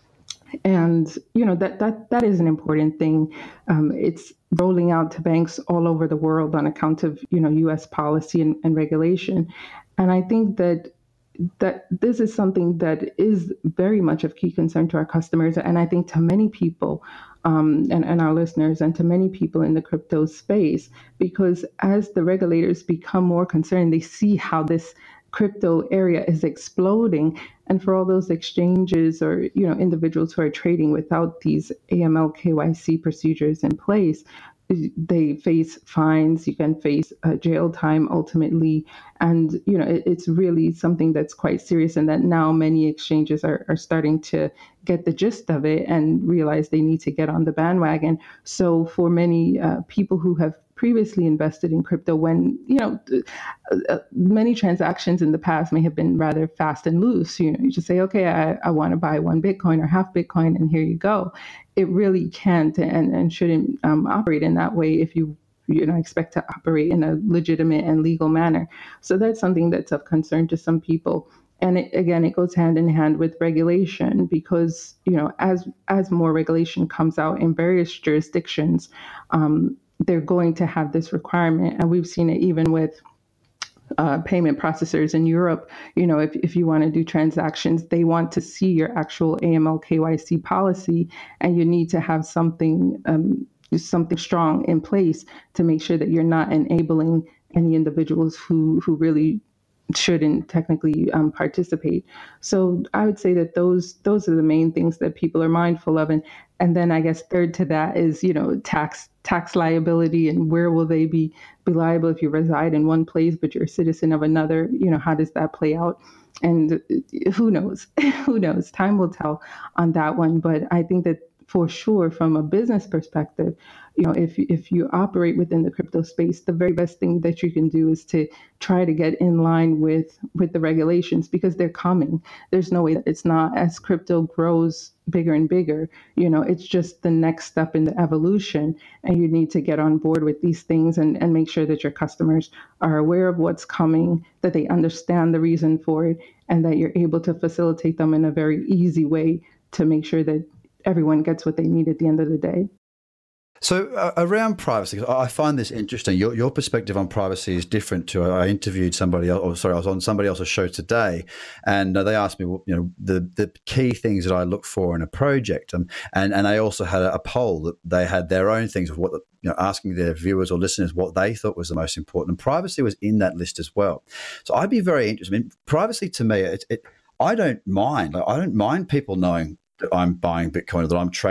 S3: And you know that that that is an important thing. Um, it's rolling out to banks all over the world on account of you know U S policy and, and regulation. And I think that that this is something that is very much of key concern to our customers, and I think to many people um, and, and our listeners, and to many people in the crypto space, because as the regulators become more concerned, they see how this crypto area is exploding. And for all those exchanges or you know individuals who are trading without these A M L K Y C procedures in place, they face fines. You can face uh, jail time ultimately, and you know it, it's really something that's quite serious. And that now many exchanges are, are starting to get the gist of it and realize they need to get on the bandwagon. So for many uh, people who have previously invested in crypto, when you know uh, many transactions in the past may have been rather fast and loose. You know, you just say, okay, I, I want to buy one Bitcoin or half Bitcoin, and here you go. It really can't and, and shouldn't um, operate in that way if you you know expect to operate in a legitimate and legal manner. So that's something that's of concern to some people. And it, again, it goes hand in hand with regulation, because you know as as more regulation comes out in various jurisdictions, um, they're going to have this requirement. And we've seen it even with uh, payment processors in Europe. You know, if, if you want to do transactions, they want to see your actual A M L K Y C policy, and you need to have something um, something strong in place to make sure that you're not enabling any individuals who who really shouldn't technically um, participate. So I would say that those those are the main things that people are mindful of. And and then I guess third to that is, you know, tax tax liability, and where will they be, be liable if you reside in one place but you're a citizen of another? You know, how does that play out? And who knows? Who knows? Time will tell on that one. But I think that for sure, from a business perspective, you know, if if you operate within the crypto space, the very best thing that you can do is to try to get in line with with the regulations, because they're coming. There's no way that it's not. As crypto grows bigger and bigger, you know, it's just the next step in the evolution, and you need to get on board with these things and, and make sure that your customers are aware of what's coming, that they understand the reason for it, and that you're able to facilitate them in a very easy way to make sure that everyone gets what they need at the end of the day.
S2: So uh, around privacy, I find this interesting. Your your perspective on privacy is different to. I interviewed somebody else, or sorry, I was on somebody else's show today, and uh, they asked me, you know, the the key things that I look for in a project, um, and and they also had a, a poll that they had their own things of what the, you know, asking their viewers or listeners what they thought was the most important, and privacy was in that list as well. So I'd be very interested. I mean, privacy to me, it, it I don't mind. Like, I don't mind people knowing that I'm buying Bitcoin or that I'm trading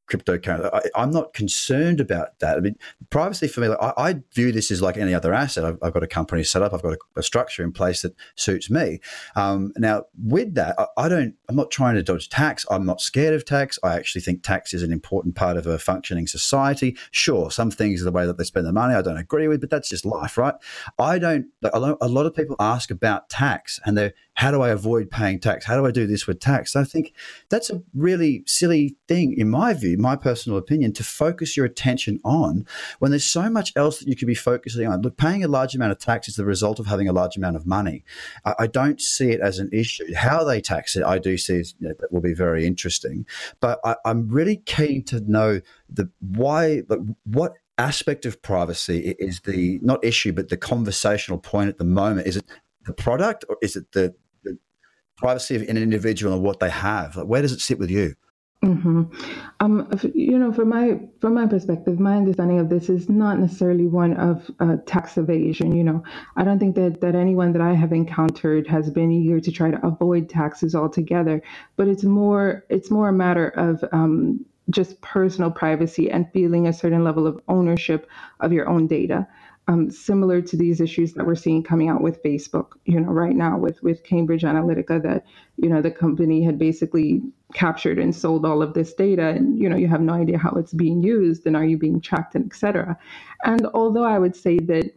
S2: cryptocurrency. I, I'm not concerned about that. I mean, privacy for me, like, I, I view this as like any other asset. I've, I've got a company set up. I've got a, a structure in place that suits me. Um, now, with that, I, I don't. I'm not trying to dodge tax. I'm not scared of tax. I actually think tax is an important part of a functioning society. Sure, some things are the way that they spend their money I don't agree with, but that's just life, right? I don't. A lot, a lot of people ask about tax, and they're, how do I avoid paying tax? How do I do this with tax? I think that's a really silly thing, in my view, my personal opinion, to focus your attention on when there's so much else that you could be focusing on. Look, paying a large amount of tax is the result of having a large amount of money. I, I don't see it as an issue. How they tax it, I do see as, you know, that will be very interesting. But I, I'm really keen to know the why, like, what aspect of privacy is the, not issue, but the conversational point at the moment. Is it the product, or is it the, the privacy of an individual and what they have? Like, where does it sit with you?
S3: Mm-hmm. Um, f- you know, from my from my perspective, my understanding of this is not necessarily one of uh, tax evasion. You know, I don't think that that anyone that I have encountered has been eager to try to avoid taxes altogether. But it's more it's more a matter of um, just personal privacy and feeling a certain level of ownership of your own data. Um, similar to these issues that we're seeing coming out with Facebook, you know, right now with, with Cambridge Analytica, that, you know, the company had basically captured and sold all of this data, and, you know, you have no idea how it's being used and are you being tracked, and et cetera. And although I would say that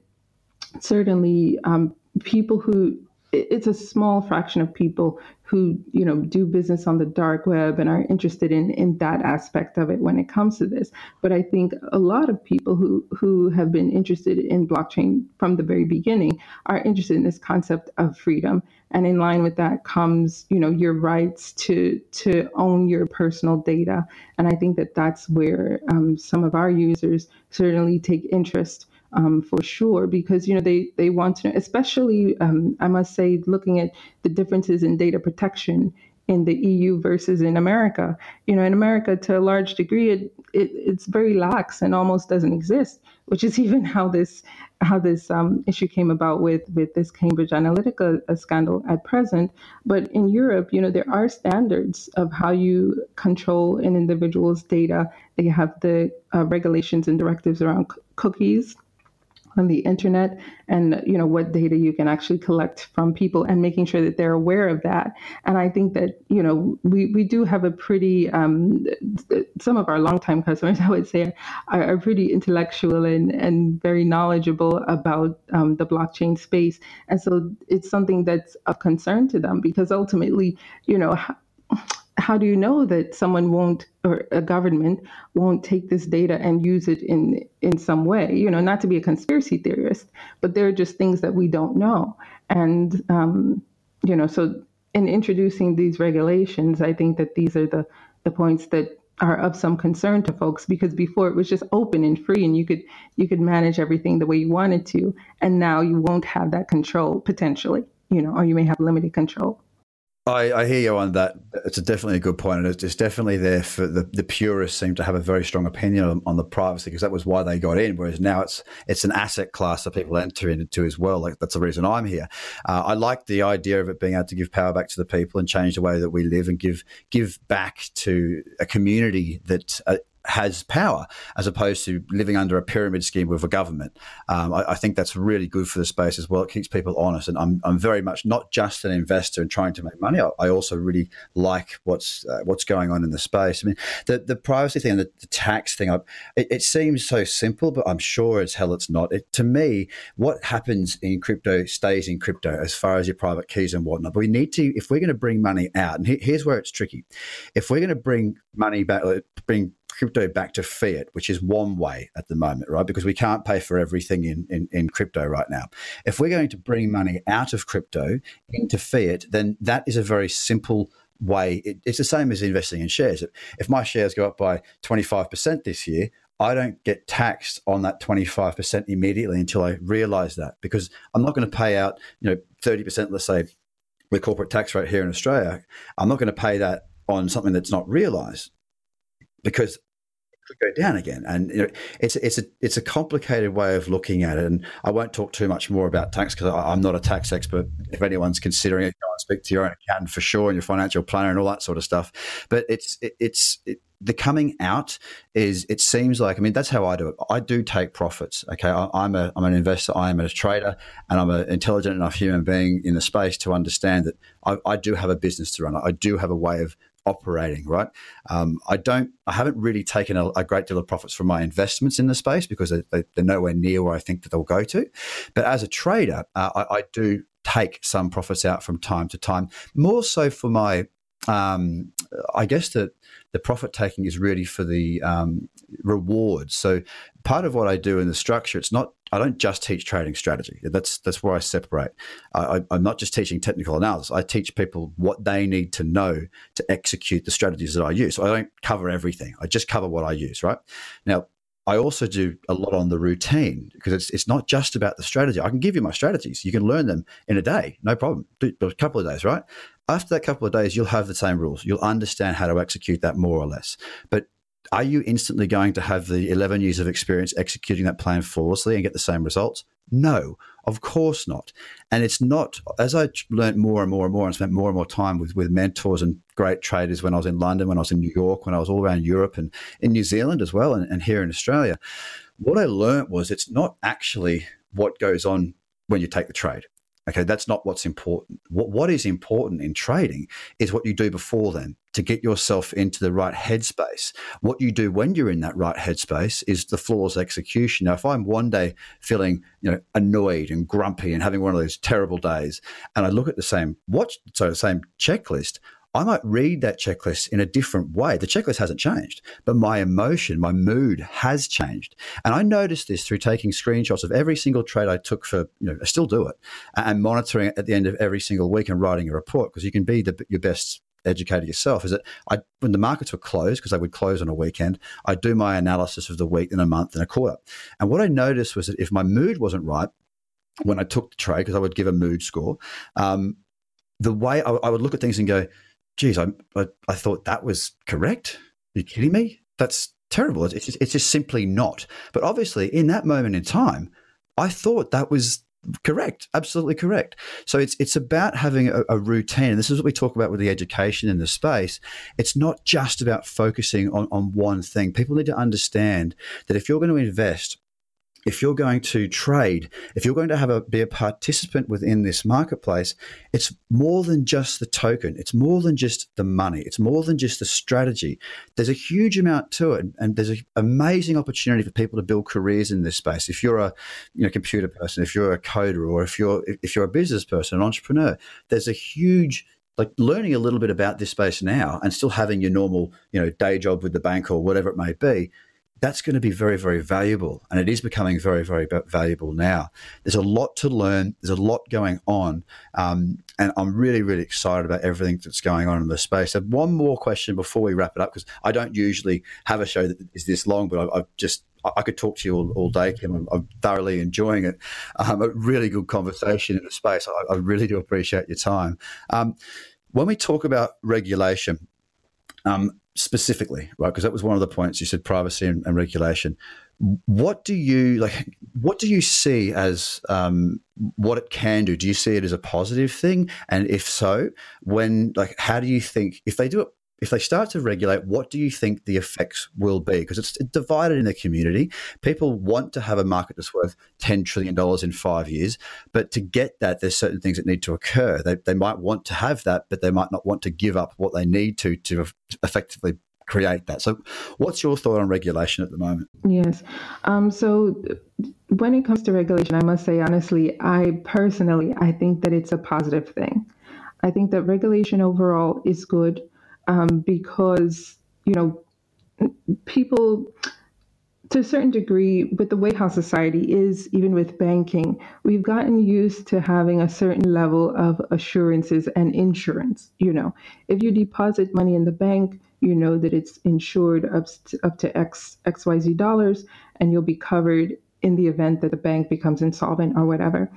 S3: certainly um, people who, it's a small fraction of people who, you know, do business on the dark web and are interested in in that aspect of it when it comes to this. But I think a lot of people who who have been interested in blockchain from the very beginning are interested in this concept of freedom. And in line with that comes, you know, your rights to to own your personal data. And I think that that's where um, some of our users certainly take interest. Um, for sure, because, you know, they they want to know, especially um, I must say, looking at the differences in data protection in the E U versus in America. You know, in America, to a large degree, it, it it's very lax and almost doesn't exist, which is even how this how this um, issue came about with with this Cambridge Analytica scandal at present. But in Europe, you know, there are standards of how you control an individual's data. They have the uh, regulations and directives around c- cookies on the internet, and, you know, what data you can actually collect from people, and making sure that they're aware of that. And I think that, you know, we, we do have a pretty um, some of our longtime customers, I would say, are, are pretty intellectual and, and very knowledgeable about um, the blockchain space. And so it's something that's of concern to them, because ultimately, you know, how do you know that someone won't, or a government won't take this data and use it in in some way? You know, not to be a conspiracy theorist, but there are just things that we don't know. And um, you know, so in introducing these regulations, I think that these are the the points that are of some concern to folks, because before it was just open and free, and you could you could manage everything the way you wanted to, and now you won't have that control potentially, you know, or you may have limited control.
S2: I, I hear you on that. It's a definitely a good point. And it's, it's definitely there for the, the purists seem to have a very strong opinion on, on the privacy, because that was why they got in. Whereas now it's it's an asset class that people enter into as well. Like, that's the reason I'm here. Uh, I like the idea of it being able to give power back to the people and change the way that we live, and give give back to a community that uh, has power, as opposed to living under a pyramid scheme with a government. Um, I, I think that's really good for the space as well. It keeps people honest, and I'm I'm very much not just an investor and trying to make money. I, I also really like what's uh, what's going on in the space. I mean, the the privacy thing and the, the tax thing, I, it, it seems so simple, but I'm sure as hell it's not. It, to me, what happens in crypto stays in crypto, as far as your private keys and whatnot. But we need to, if we're going to bring money out, and he, here's where it's tricky. If we're going to bring money back, bring crypto back to fiat, which is one way at the moment, right? Because we can't pay for everything in, in, in crypto right now. If we're going to bring money out of crypto into fiat, then that is a very simple way. It, it's the same as investing in shares. If my shares go up by twenty-five percent this year, I don't get taxed on that twenty-five percent immediately until I realize that, because I'm not going to pay out, you know, thirty percent, let's say, the corporate tax rate here in Australia. I'm not going to pay that on something that's not realized, because could go down again. And you know, it's it's a it's a complicated way of looking at it. And I won't talk too much more about tax because I'm not a tax expert. If anyone's considering it, go and speak to your own accountant for sure, and your financial planner and all that sort of stuff. But it's it, it's it, the coming out is, it seems like, I mean, that's how I do it. I do take profits. Okay, I, I'm a I'm an investor. I am a trader, and I'm an intelligent enough human being in the space to understand that I, I do have a business to run. I do have a way of operating, right? Um, I don't, I haven't really taken a, a great deal of profits from my investments in the space because they, they, they're nowhere near where I think that they'll go to. But as a trader, uh, I, I do take some profits out from time to time, more so for my, um, I guess that the profit taking is really for the um, rewards. So part of what I do in the structure, it's not, I don't just teach trading strategy. That's that's where I separate. I, I'm not just teaching technical analysis. I teach people what they need to know to execute the strategies that I use. So I don't cover everything. I just cover what I use, right? Now, I also do a lot on the routine because it's it's not just about the strategy. I can give you my strategies. You can learn them in a day, no problem. Do a couple of days, right? After that couple of days, you'll have the same rules. You'll understand how to execute that more or less. But are you instantly going to have the eleven years of experience executing that plan flawlessly and get the same results? No, of course not. And it's not, as I learned more and more and more and spent more and more time with, with mentors and great traders when I was in London, when I was in New York, when I was all around Europe and in New Zealand as well, and, and here in Australia, what I learned was it's not actually what goes on when you take the trade. Okay, that's not what's important. What, what is important in trading is what you do before then to get yourself into the right headspace. What you do when you're in that right headspace is the flawless execution. Now, if I'm one day feeling, you know, annoyed and grumpy and having one of those terrible days, and I look at the same watch, so the same checklist, I might read that checklist in a different way. The checklist hasn't changed, but my emotion, my mood has changed. And I noticed this through taking screenshots of every single trade I took for, you know, I still do it, and monitoring it at the end of every single week and writing a report, because you can be the, your best educator yourself. Is that I, when the markets were closed, because they would close on a weekend, I do my analysis of the week and a month and a quarter. And what I noticed was that if my mood wasn't right when I took the trade, because I would give a mood score, um, the way I, I would look at things and go, geez, I, I I thought that was correct. Are you kidding me? That's terrible. It's just, it's just simply not. But obviously, in that moment in time, I thought that was correct, absolutely correct. So it's it's about having a, a routine. And this is what we talk about with the education in the space. It's not just about focusing on, on one thing. People need to understand that if you're going to invest, if you're going to trade, if you're going to have a be a participant within this marketplace, it's more than just the token. It's more than just the money. It's more than just the strategy. There's a huge amount to it, and there's an amazing opportunity for people to build careers in this space. If you're a you know computer person, if you're a coder, or if you're if you're a business person, an entrepreneur, there's a huge like learning a little bit about this space now and still having your normal you know day job with the bank or whatever it may be. That's going to be very, very valuable. And it is becoming very, very valuable now. There's a lot to learn. There's a lot going on. Um, and I'm really, really excited about everything that's going on in the space. So one more question before we wrap it up, because I don't usually have a show that is this long, but I, I've just, I could talk to you all, all day, Kim. I'm, I'm thoroughly enjoying it. Um, a really good conversation in the space. I, I really do appreciate your time. Um, when we talk about regulation, um, specifically, right? Because that was one of the points you said, privacy and, and regulation. What do you like? What do you see as um, what it can do? Do you see it as a positive thing? And if so, when like, how do you think if they do it? If they start to regulate, what do you think the effects will be? Because it's divided in the community. People want to have a market that's worth ten trillion dollars in five years. But to get that, there's certain things that need to occur. They, they might want to have that, but they might not want to give up what they need to to effectively create that. So what's your thought on regulation at the moment?
S3: Yes. Um, so when it comes to regulation, I must say, honestly, I personally, I think that it's a positive thing. I think that regulation overall is good. Um, because, you know, people, to a certain degree, with the way how society is, even with banking, we've gotten used to having a certain level of assurances and insurance. You know, if you deposit money in the bank, you know that it's insured up to, up to X, X Y Z dollars, and you'll be covered in the event that the bank becomes insolvent or whatever.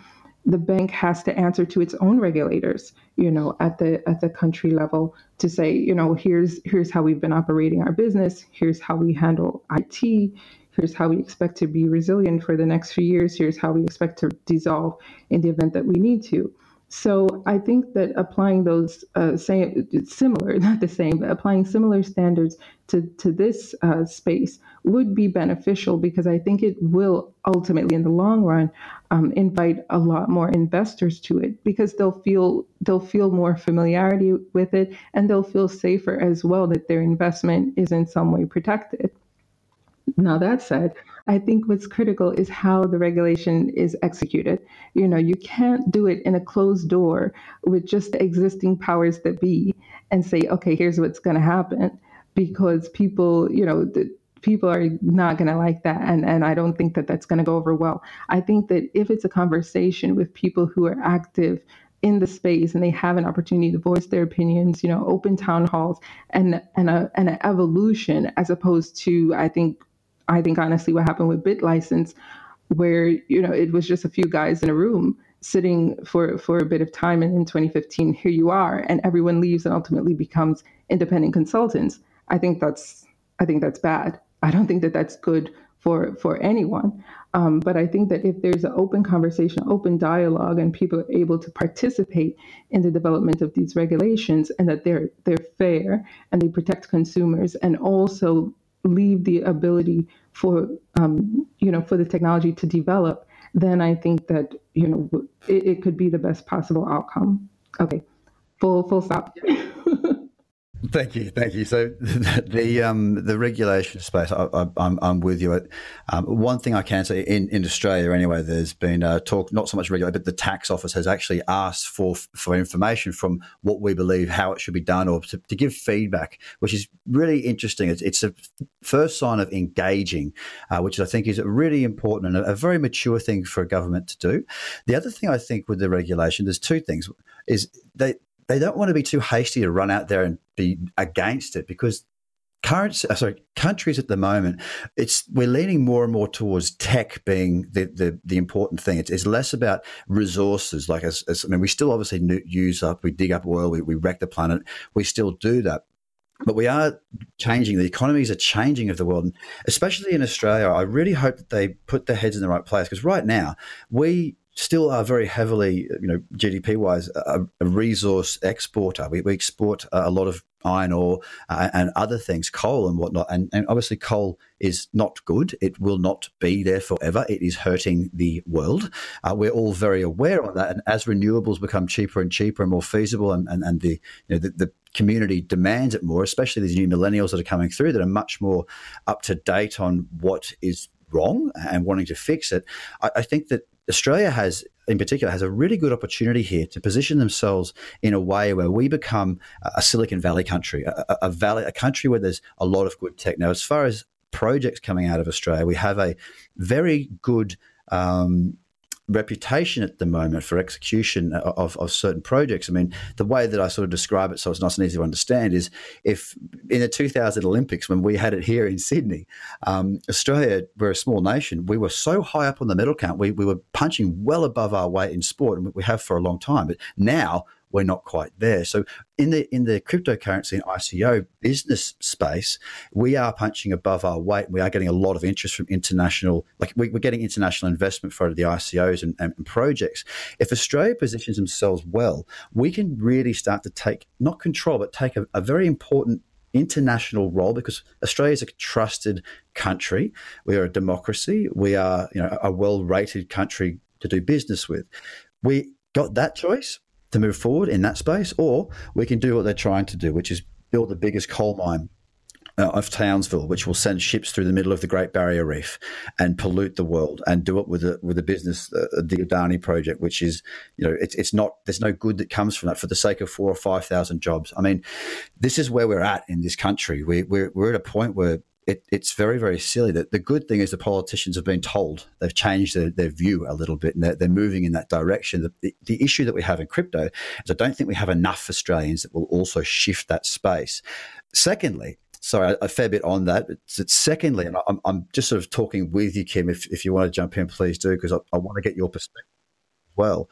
S3: the bank has to answer to its own regulators, you know, at the at the country level to say, you know, here's here's how we've been operating our business, here's how we handle I T, here's how we expect to be resilient for the next few years, here's how we expect to dissolve in the event that we need to. So I think that applying those uh, same, similar, not the same, but applying similar standards to, to this uh, space would be beneficial, because I think it will ultimately, in the long run, um, invite a lot more investors to it, because they'll feel they'll feel more familiarity with it, and they'll feel safer as well that their investment is in some way protected. Now, that said, I think what's critical is how the regulation is executed. You know, you can't do it in a closed door with just the existing powers that be and say, okay, here's what's going to happen, because people, you know, the, people are not going to like that. And, and I don't think that that's going to go over well. I think that if it's a conversation with people who are active in the space and they have an opportunity to voice their opinions, you know, open town halls and, and, a, and an evolution, as opposed to, I think, I think honestly what happened with BitLicense, where, you know, it was just a few guys in a room sitting for, for a bit of time. And in twenty fifteen, here you are, and everyone leaves and ultimately becomes independent consultants. I think that's, I think that's bad. I don't think that that's good for, for anyone. Um, but I think that if there's an open conversation, open dialogue, and people are able to participate in the development of these regulations, and that they're, they're fair and they protect consumers, and also leave the ability for, um, you know, for the technology to develop, then I think that, you know, it, it could be the best possible outcome. Okay, full full stop.
S2: Thank you, thank you. So the the, um, the regulation space, I, I, I'm I'm with you. Um, one thing I can say in, in Australia, anyway, there's been uh, talk, not so much regulation, but the tax office has actually asked for for information from what we believe how it should be done, or to, to give feedback, which is really interesting. It's, it's a first sign of engaging, uh, which I think is really important and a, a very mature thing for a government to do. The other thing I think with the regulation, there's two things, is they. They don't want to be too hasty to run out there and be against it, because current, sorry, countries at the moment, it's we're leaning more and more towards tech being the the, the important thing. It's, it's less about resources. Like, as, as I mean, we still obviously use up, we dig up oil, we, we wreck the planet. We still do that. But we are changing. The economies are changing of the world, and especially in Australia. I really hope that they put their heads in the right place, because right now we still are very heavily, you know, G D P-wise, a, a resource exporter. We, we export a lot of iron ore uh, and other things, coal and whatnot. And, and obviously coal is not good. It will not be there forever. It is hurting the world. Uh, we're all very aware of that. And as renewables become cheaper and cheaper and more feasible, and, and, and the, you know, the, the community demands it more, especially these new millennials that are coming through that are much more up to date on what is wrong and wanting to fix it, I, I think that Australia has, in particular, has a really good opportunity here to position themselves in a way where we become a Silicon Valley country, a, a, valley, a country where there's a lot of good tech. Now, as far as projects coming out of Australia, we have a very good um, reputation at the moment for execution of, of certain projects. I mean, the way that I sort of describe it so it's nice and easy to understand is, if in the two thousand Olympics, when we had it here in Sydney, um, Australia, we're a small nation, we were so high up on the medal count, we, we were punching well above our weight in sport, and we have for a long time. But now we're not quite there. So in the in the cryptocurrency and I C O business space, we are punching above our weight. We are getting a lot of interest from international, like we, we're getting international investment for the I C Os and, and projects. If Australia positions themselves well, we can really start to take, not control, but take a, a very important international role, because Australia is a trusted country. We are a democracy. We are, you know, a well-rated country to do business with. We got that choice to move forward in that space, or we can do what they're trying to do, which is build the biggest coal mine uh, of Townsville, which will send ships through the middle of the Great Barrier Reef and pollute the world, and do it with a with a business, uh, the Adani project, which is, you know, it's it's not, there's no good that comes from that for the sake of four or five thousand jobs. I mean, this is where we're at in this country. We, we're we're at a point where It, it's very, very silly. That the good thing is the politicians have been told, they've changed their, their view a little bit, and they're, they're moving in that direction. The, the, the issue that we have in crypto is I don't think we have enough Australians that will also shift that space. Secondly, sorry, a, a fair bit on that. It's, it's secondly, and I'm, I'm just sort of talking with you, Kim, if, if you want to jump in, please do, because I, I want to get your perspective. well.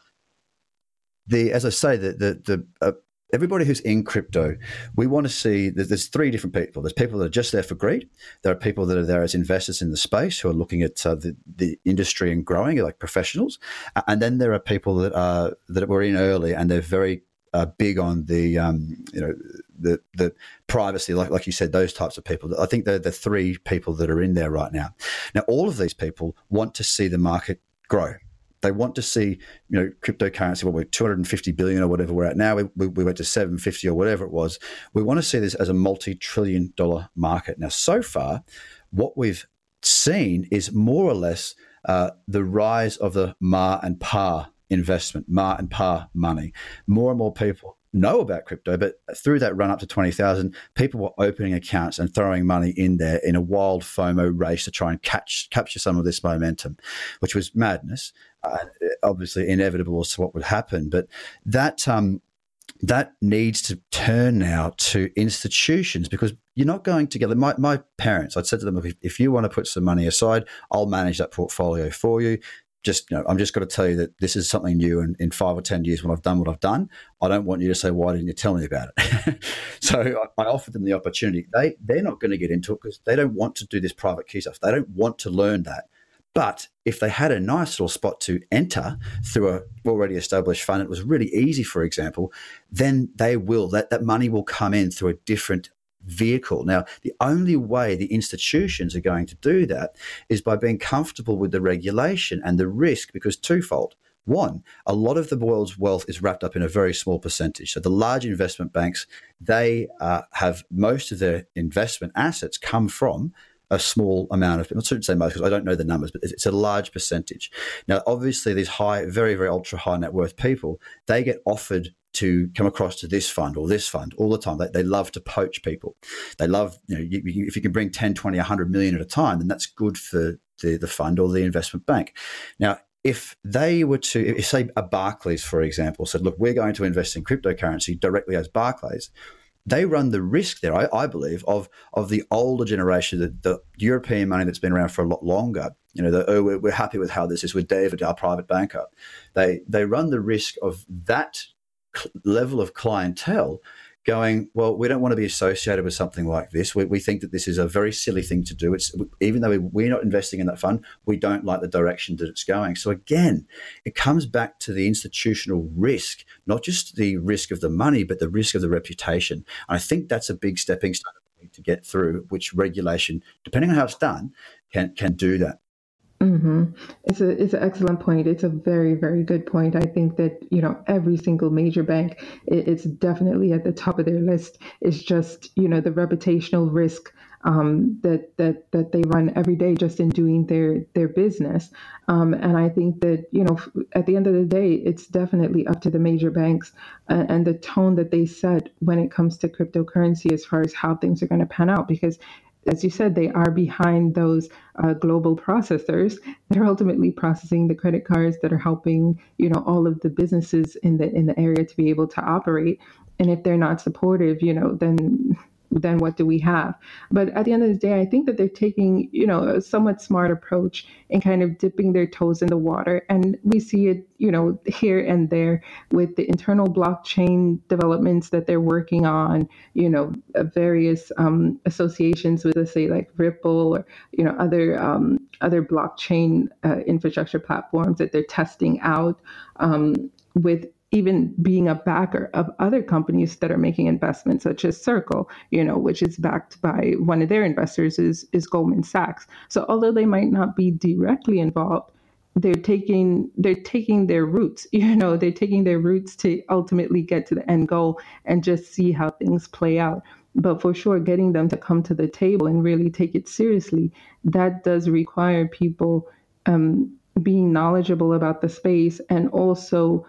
S2: The as I say, the the the uh, everybody who's in crypto, we want to see that there's three different people. There's people that are just there for greed. There are people that are there as investors in the space who are looking at uh, the the industry and growing, like professionals, and then there are people that are that were in early and they're very uh, big on the um, you know the the privacy, like like you said, those types of people. I think they're the three people that are in there right now. Now, all of these people want to see the market grow. They want to see, you know, cryptocurrency. Well, we're two hundred fifty billion or whatever we're at now. We, we, we went to seven hundred fifty or whatever it was. We want to see this as a multi-trillion dollar market. Now, so far, what we've seen is more or less uh, the rise of the Ma and Pa investment, Ma and Pa money. More and more people know about crypto, but through that run up to twenty thousand, people were opening accounts and throwing money in there in a wild FOMO race to try and catch capture some of this momentum, which was madness. Uh, obviously inevitable as to what would happen, but that um, that needs to turn now to institutions, because you're not going together. My, my parents, I'd said to them, if, if you want to put some money aside, I'll manage that portfolio for you. Just, you know, I'm just going to tell you that this is something new, and in five or ten years when I've done what I've done, I don't want you to say, why didn't you tell me about it? So I, I offered them the opportunity. They, they're not going to get into it because they don't want to do this private key stuff. They don't want to learn that. But if they had a nice little spot to enter through a already established fund, it was really easy, for example, then they will, that, that money will come in through a different vehicle. Now, the only way the institutions are going to do that is by being comfortable with the regulation and the risk, because twofold. One, a lot of the world's wealth is wrapped up in a very small percentage. So the large investment banks, they uh, have most of their investment assets come from a small amount of, I shouldn't say most because I don't know the numbers, but it's a large percentage. Now, obviously, these high, very, very ultra high net worth people, they get offered to come across to this fund or this fund all the time. They, they love to poach people. They love, you know, you, you, if you can bring ten, twenty, one hundred million at a time, then that's good for the, the fund or the investment bank. Now, if they were to, if say a Barclays, for example, said, look, we're going to invest in cryptocurrency directly as Barclays, they run the risk there, I, I believe, of of the older generation, the, the European money that's been around for a lot longer. You know, the, oh, we're, we're happy with how this is with David, our private banker. They they run the risk of that level of clientele going, well, we don't want to be associated with something like this. We, we think that this is a very silly thing to do. It's even though we, we're not investing in that fund, we don't like the direction that it's going. So again, it comes back to the institutional risk, not just the risk of the money, but the risk of the reputation. And I think that's a big stepping stone to get through, which regulation, depending on how it's done, can can do that.
S3: Mm-hmm. It's a it's an excellent point. It's a very, very good point. I think that, you know, every single major bank, it, it's definitely at the top of their list. It's just, you know, the reputational risk um, that that that they run every day just in doing their their business. Um, and I think that, you know, at the end of the day, it's definitely up to the major banks and, and the tone that they set when it comes to cryptocurrency as far as how things are going to pan out, because as you said, they are behind those uh, global processors that are ultimately processing the credit cards that are helping, you know, all of the businesses in the in the area to be able to operate. And if they're not supportive, you know, then then what do we have? But at the end of the day, I think that they're taking, you know, a somewhat smart approach and kind of dipping their toes in the water. And we see it, you know, here and there with the internal blockchain developments that they're working on, you know, uh, various um, associations with, let's say, like Ripple or, you know, other um, other blockchain uh, infrastructure platforms that they're testing out um, with even being a backer of other companies that are making investments, such as Circle, you know, which is backed by one of their investors is, is Goldman Sachs. So although they might not be directly involved, they're taking they're taking their roots, you know, they're taking their roots to ultimately get to the end goal and just see how things play out. But for sure, getting them to come to the table and really take it seriously, that does require people um, being knowledgeable about the space and also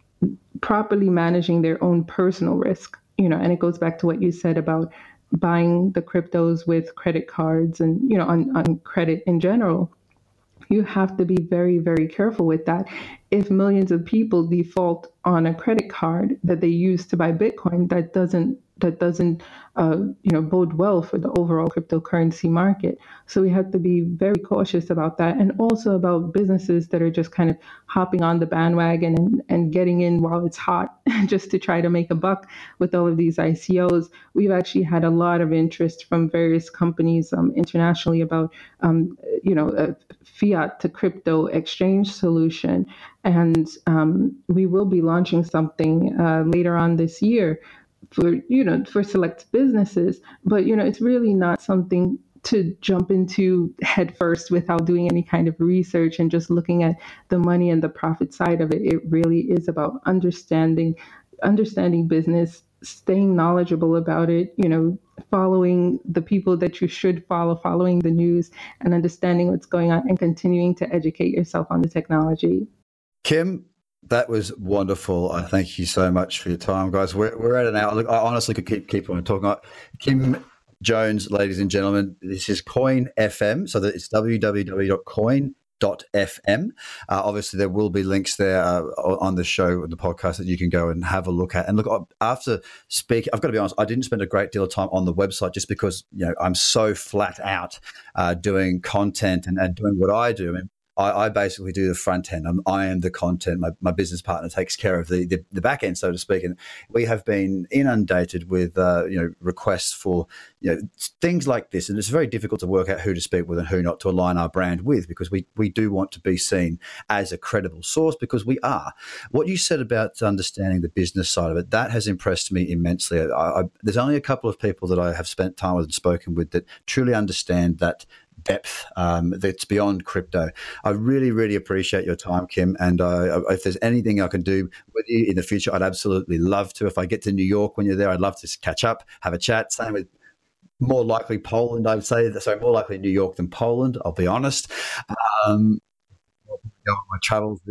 S3: properly managing their own personal risk, you know, and it goes back to what you said about buying the cryptos with credit cards and, you know, on, on credit in general. You have to be very, very careful with that. If millions of people default on a credit card that they use to buy Bitcoin, that doesn't that doesn't uh, you know bode well for the overall cryptocurrency market. So we have to be very cautious about that, and also about businesses that are just kind of hopping on the bandwagon and, and getting in while it's hot just to try to make a buck with all of these I C Os. We've actually had a lot of interest from various companies um, internationally about um, you know a fiat to crypto exchange solution, and um, we will be launching something uh, later on this year for you know for select businesses. But you know it's really not something to jump into head first without doing any kind of research and just looking at the money and the profit side of it. It really is about understanding understanding business, staying knowledgeable about it, you know, following the people that you should follow, following the news, and understanding what's going on, and continuing to educate yourself on the technology.
S2: Kim, that was wonderful. I thank you so much for your time, guys. We're, we're at an hour. Look, I honestly could keep keep on talking. Kim Jones, ladies and gentlemen, this is Coin F M. So that it's w w w dot coin dot f m. Uh, obviously, there will be links there uh, on the show, the podcast, that you can go and have a look at. And look, after speaking, I've got to be honest, I didn't spend a great deal of time on the website just because, you know, I'm so flat out uh, doing content and, and doing what I do. I mean, I, I basically do the front end. I'm, I am the content. My, my business partner takes care of the, the the back end, so to speak. And we have been inundated with uh, you know requests for you know things like this, and it's very difficult to work out who to speak with and who not to align our brand with, because we we do want to be seen as a credible source, because we are. What you said about understanding the business side of it, that has impressed me immensely. I, I, there's only a couple of people that I have spent time with and spoken with that truly understand that depth um, that's beyond crypto. I really, really appreciate your time, Kim. And uh, if there's anything I can do with you in the future, I'd absolutely love to. If I get to New York when you're there, I'd love to catch up, have a chat. Same with more likely Poland, I would say. So more likely New York than Poland, I'll be honest. Um, on my travels.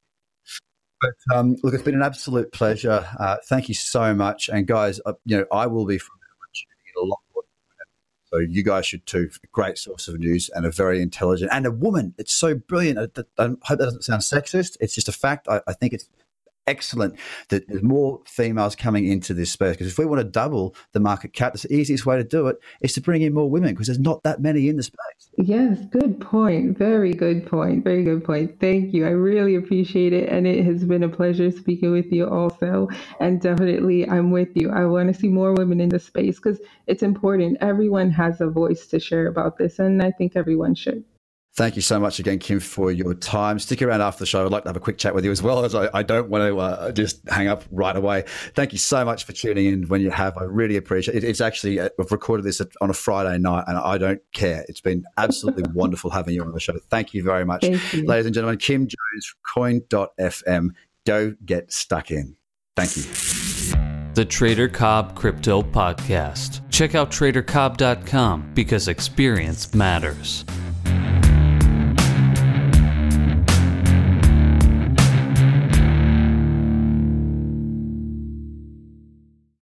S2: But um, look, it's been an absolute pleasure. Uh, thank you so much. And guys, uh, you know, I will be from a lot more. So you guys should too. Great source of news, and a very intelligent, and a woman. It's so brilliant. I, I hope that doesn't sound sexist. It's just a fact. I, I think it's excellent that there's more females coming into this space, because if we want to double the market cap, the easiest way to do it is to bring in more women, because there's not that many in the space.
S3: Yes, good point. Very good point. Very good point. Thank you. I really appreciate it. And it has been a pleasure speaking with you also. And definitely, I'm with you. I want to see more women in the space, because it's important. Everyone has a voice to share about this, and I think everyone should.
S2: Thank you so much again, Kim, for your time. Stick around after the show. I'd like to have a quick chat with you as well, as I, I don't want to uh, just hang up right away. Thank you so much for tuning in when you have. I really appreciate it. It's actually, uh, I've recorded this on a Friday night, and I don't care. It's been absolutely wonderful having you on the show. Thank you very much. Ladies and gentlemen, Kim Jones from coin dot f m. Go get stuck in. Thank you.
S1: The Trader Cobb Crypto Podcast. Check out trader cobb dot com, because experience matters.